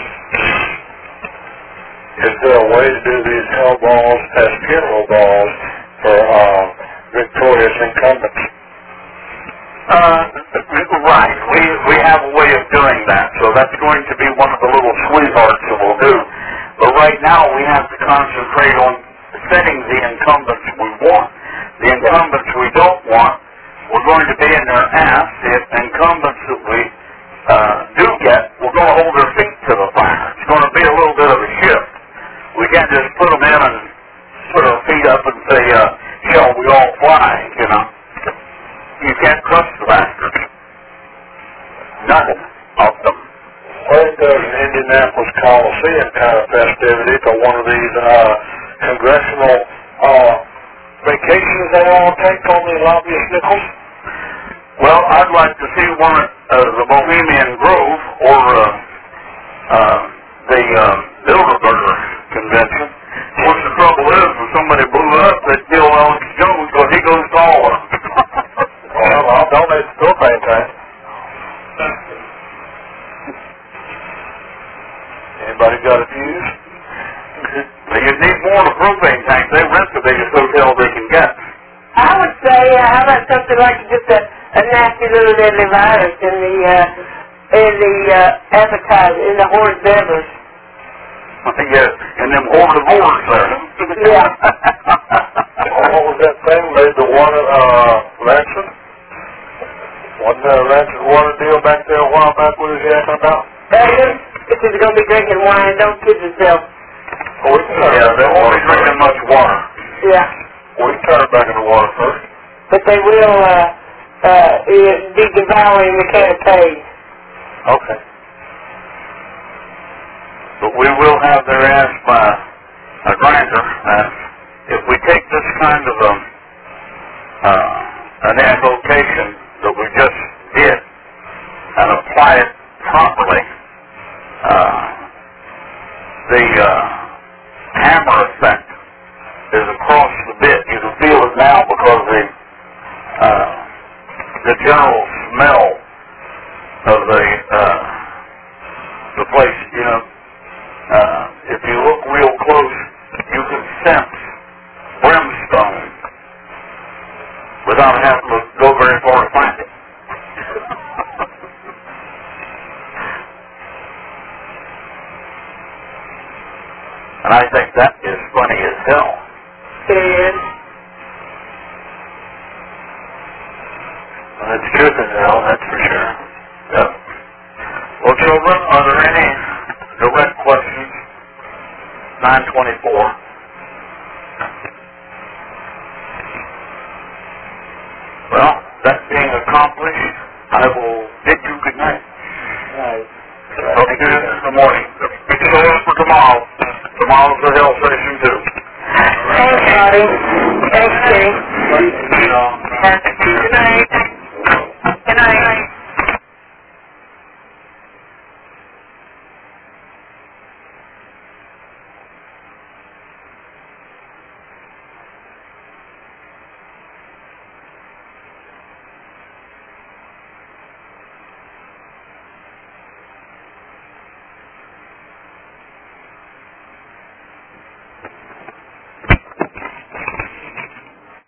Speaker 3: Is there a way to do these hell balls as funeral balls for uh, victorious incumbents?
Speaker 1: Uh, right. We we have a way of doing that, so that's going to be one of the little sweethearts that we'll do. But right now we have to concentrate on setting the incumbents we want. The incumbents we don't want, we're going to be in their ass. The incumbents that we uh, do get, we're going to hold their feet to the fire. It's going to be a little bit of a shift. We can't just put them in and put our feet up and say, uh, shall we all fly, you know. You can't trust the bastards. None of them.
Speaker 3: When does an Indianapolis Coliseum kind of festivity for one of these uh, congressional uh, vacations they all take on the lobbyist nickels?
Speaker 1: Well, I'd like to see one at uh, the Bohemian Grove or uh, uh, the uh, Bilderberger convention. Of course, the trouble is, when somebody blew up, they'd kill Alex Jones because he goes to all of them.
Speaker 3: Well, I'll donate the propane tank. Anybody got a fuse?
Speaker 1: You need more than a propane tank. They rent the biggest hotel they can get.
Speaker 2: I would say, uh, how about something like just a, a nasty little deadly virus in the uh, in the uh, appetizer, in the hors d'oeuvres.
Speaker 1: Yeah, and them herbivores there.
Speaker 2: Yeah.
Speaker 3: What was that thing? Made the water, uh, Lancet? Wasn't there a Lancet water deal back there a while back? What was he asking about?
Speaker 2: Hey, this is going to be drinking wine. Don't kid yourself.
Speaker 3: Oh, we can turn
Speaker 1: Yeah,
Speaker 3: it
Speaker 1: they
Speaker 3: back
Speaker 1: won't be
Speaker 3: in the water
Speaker 1: drinking much water.
Speaker 2: Yeah.
Speaker 3: first. We can turn it back in the water first.
Speaker 2: But they will uh, uh, be devouring the canapes.
Speaker 3: Okay.
Speaker 1: But we will have their ass by a grinder. Uh, if we take this kind of a, uh, an avocation that we just did and apply it properly, uh, the uh, hammer effect is across the bit. You can feel it now because the uh, the general smell of the uh, the place, you know. Uh, if you look real close, you can sense brimstone without having to go very far to find it. And I think that is funny as hell.
Speaker 2: It is.
Speaker 1: Well, it's truth as hell, that's for sure. Yep. Well, children, are there any direct questions? nine twenty-four. Well, that being accomplished, I will bid you good night.
Speaker 2: Right.
Speaker 1: Talk to you in the morning. Be sure for tomorrow. Tomorrow's the hell session too.
Speaker 2: Thanks, buddy. Thanks, Jay.
Speaker 3: You know,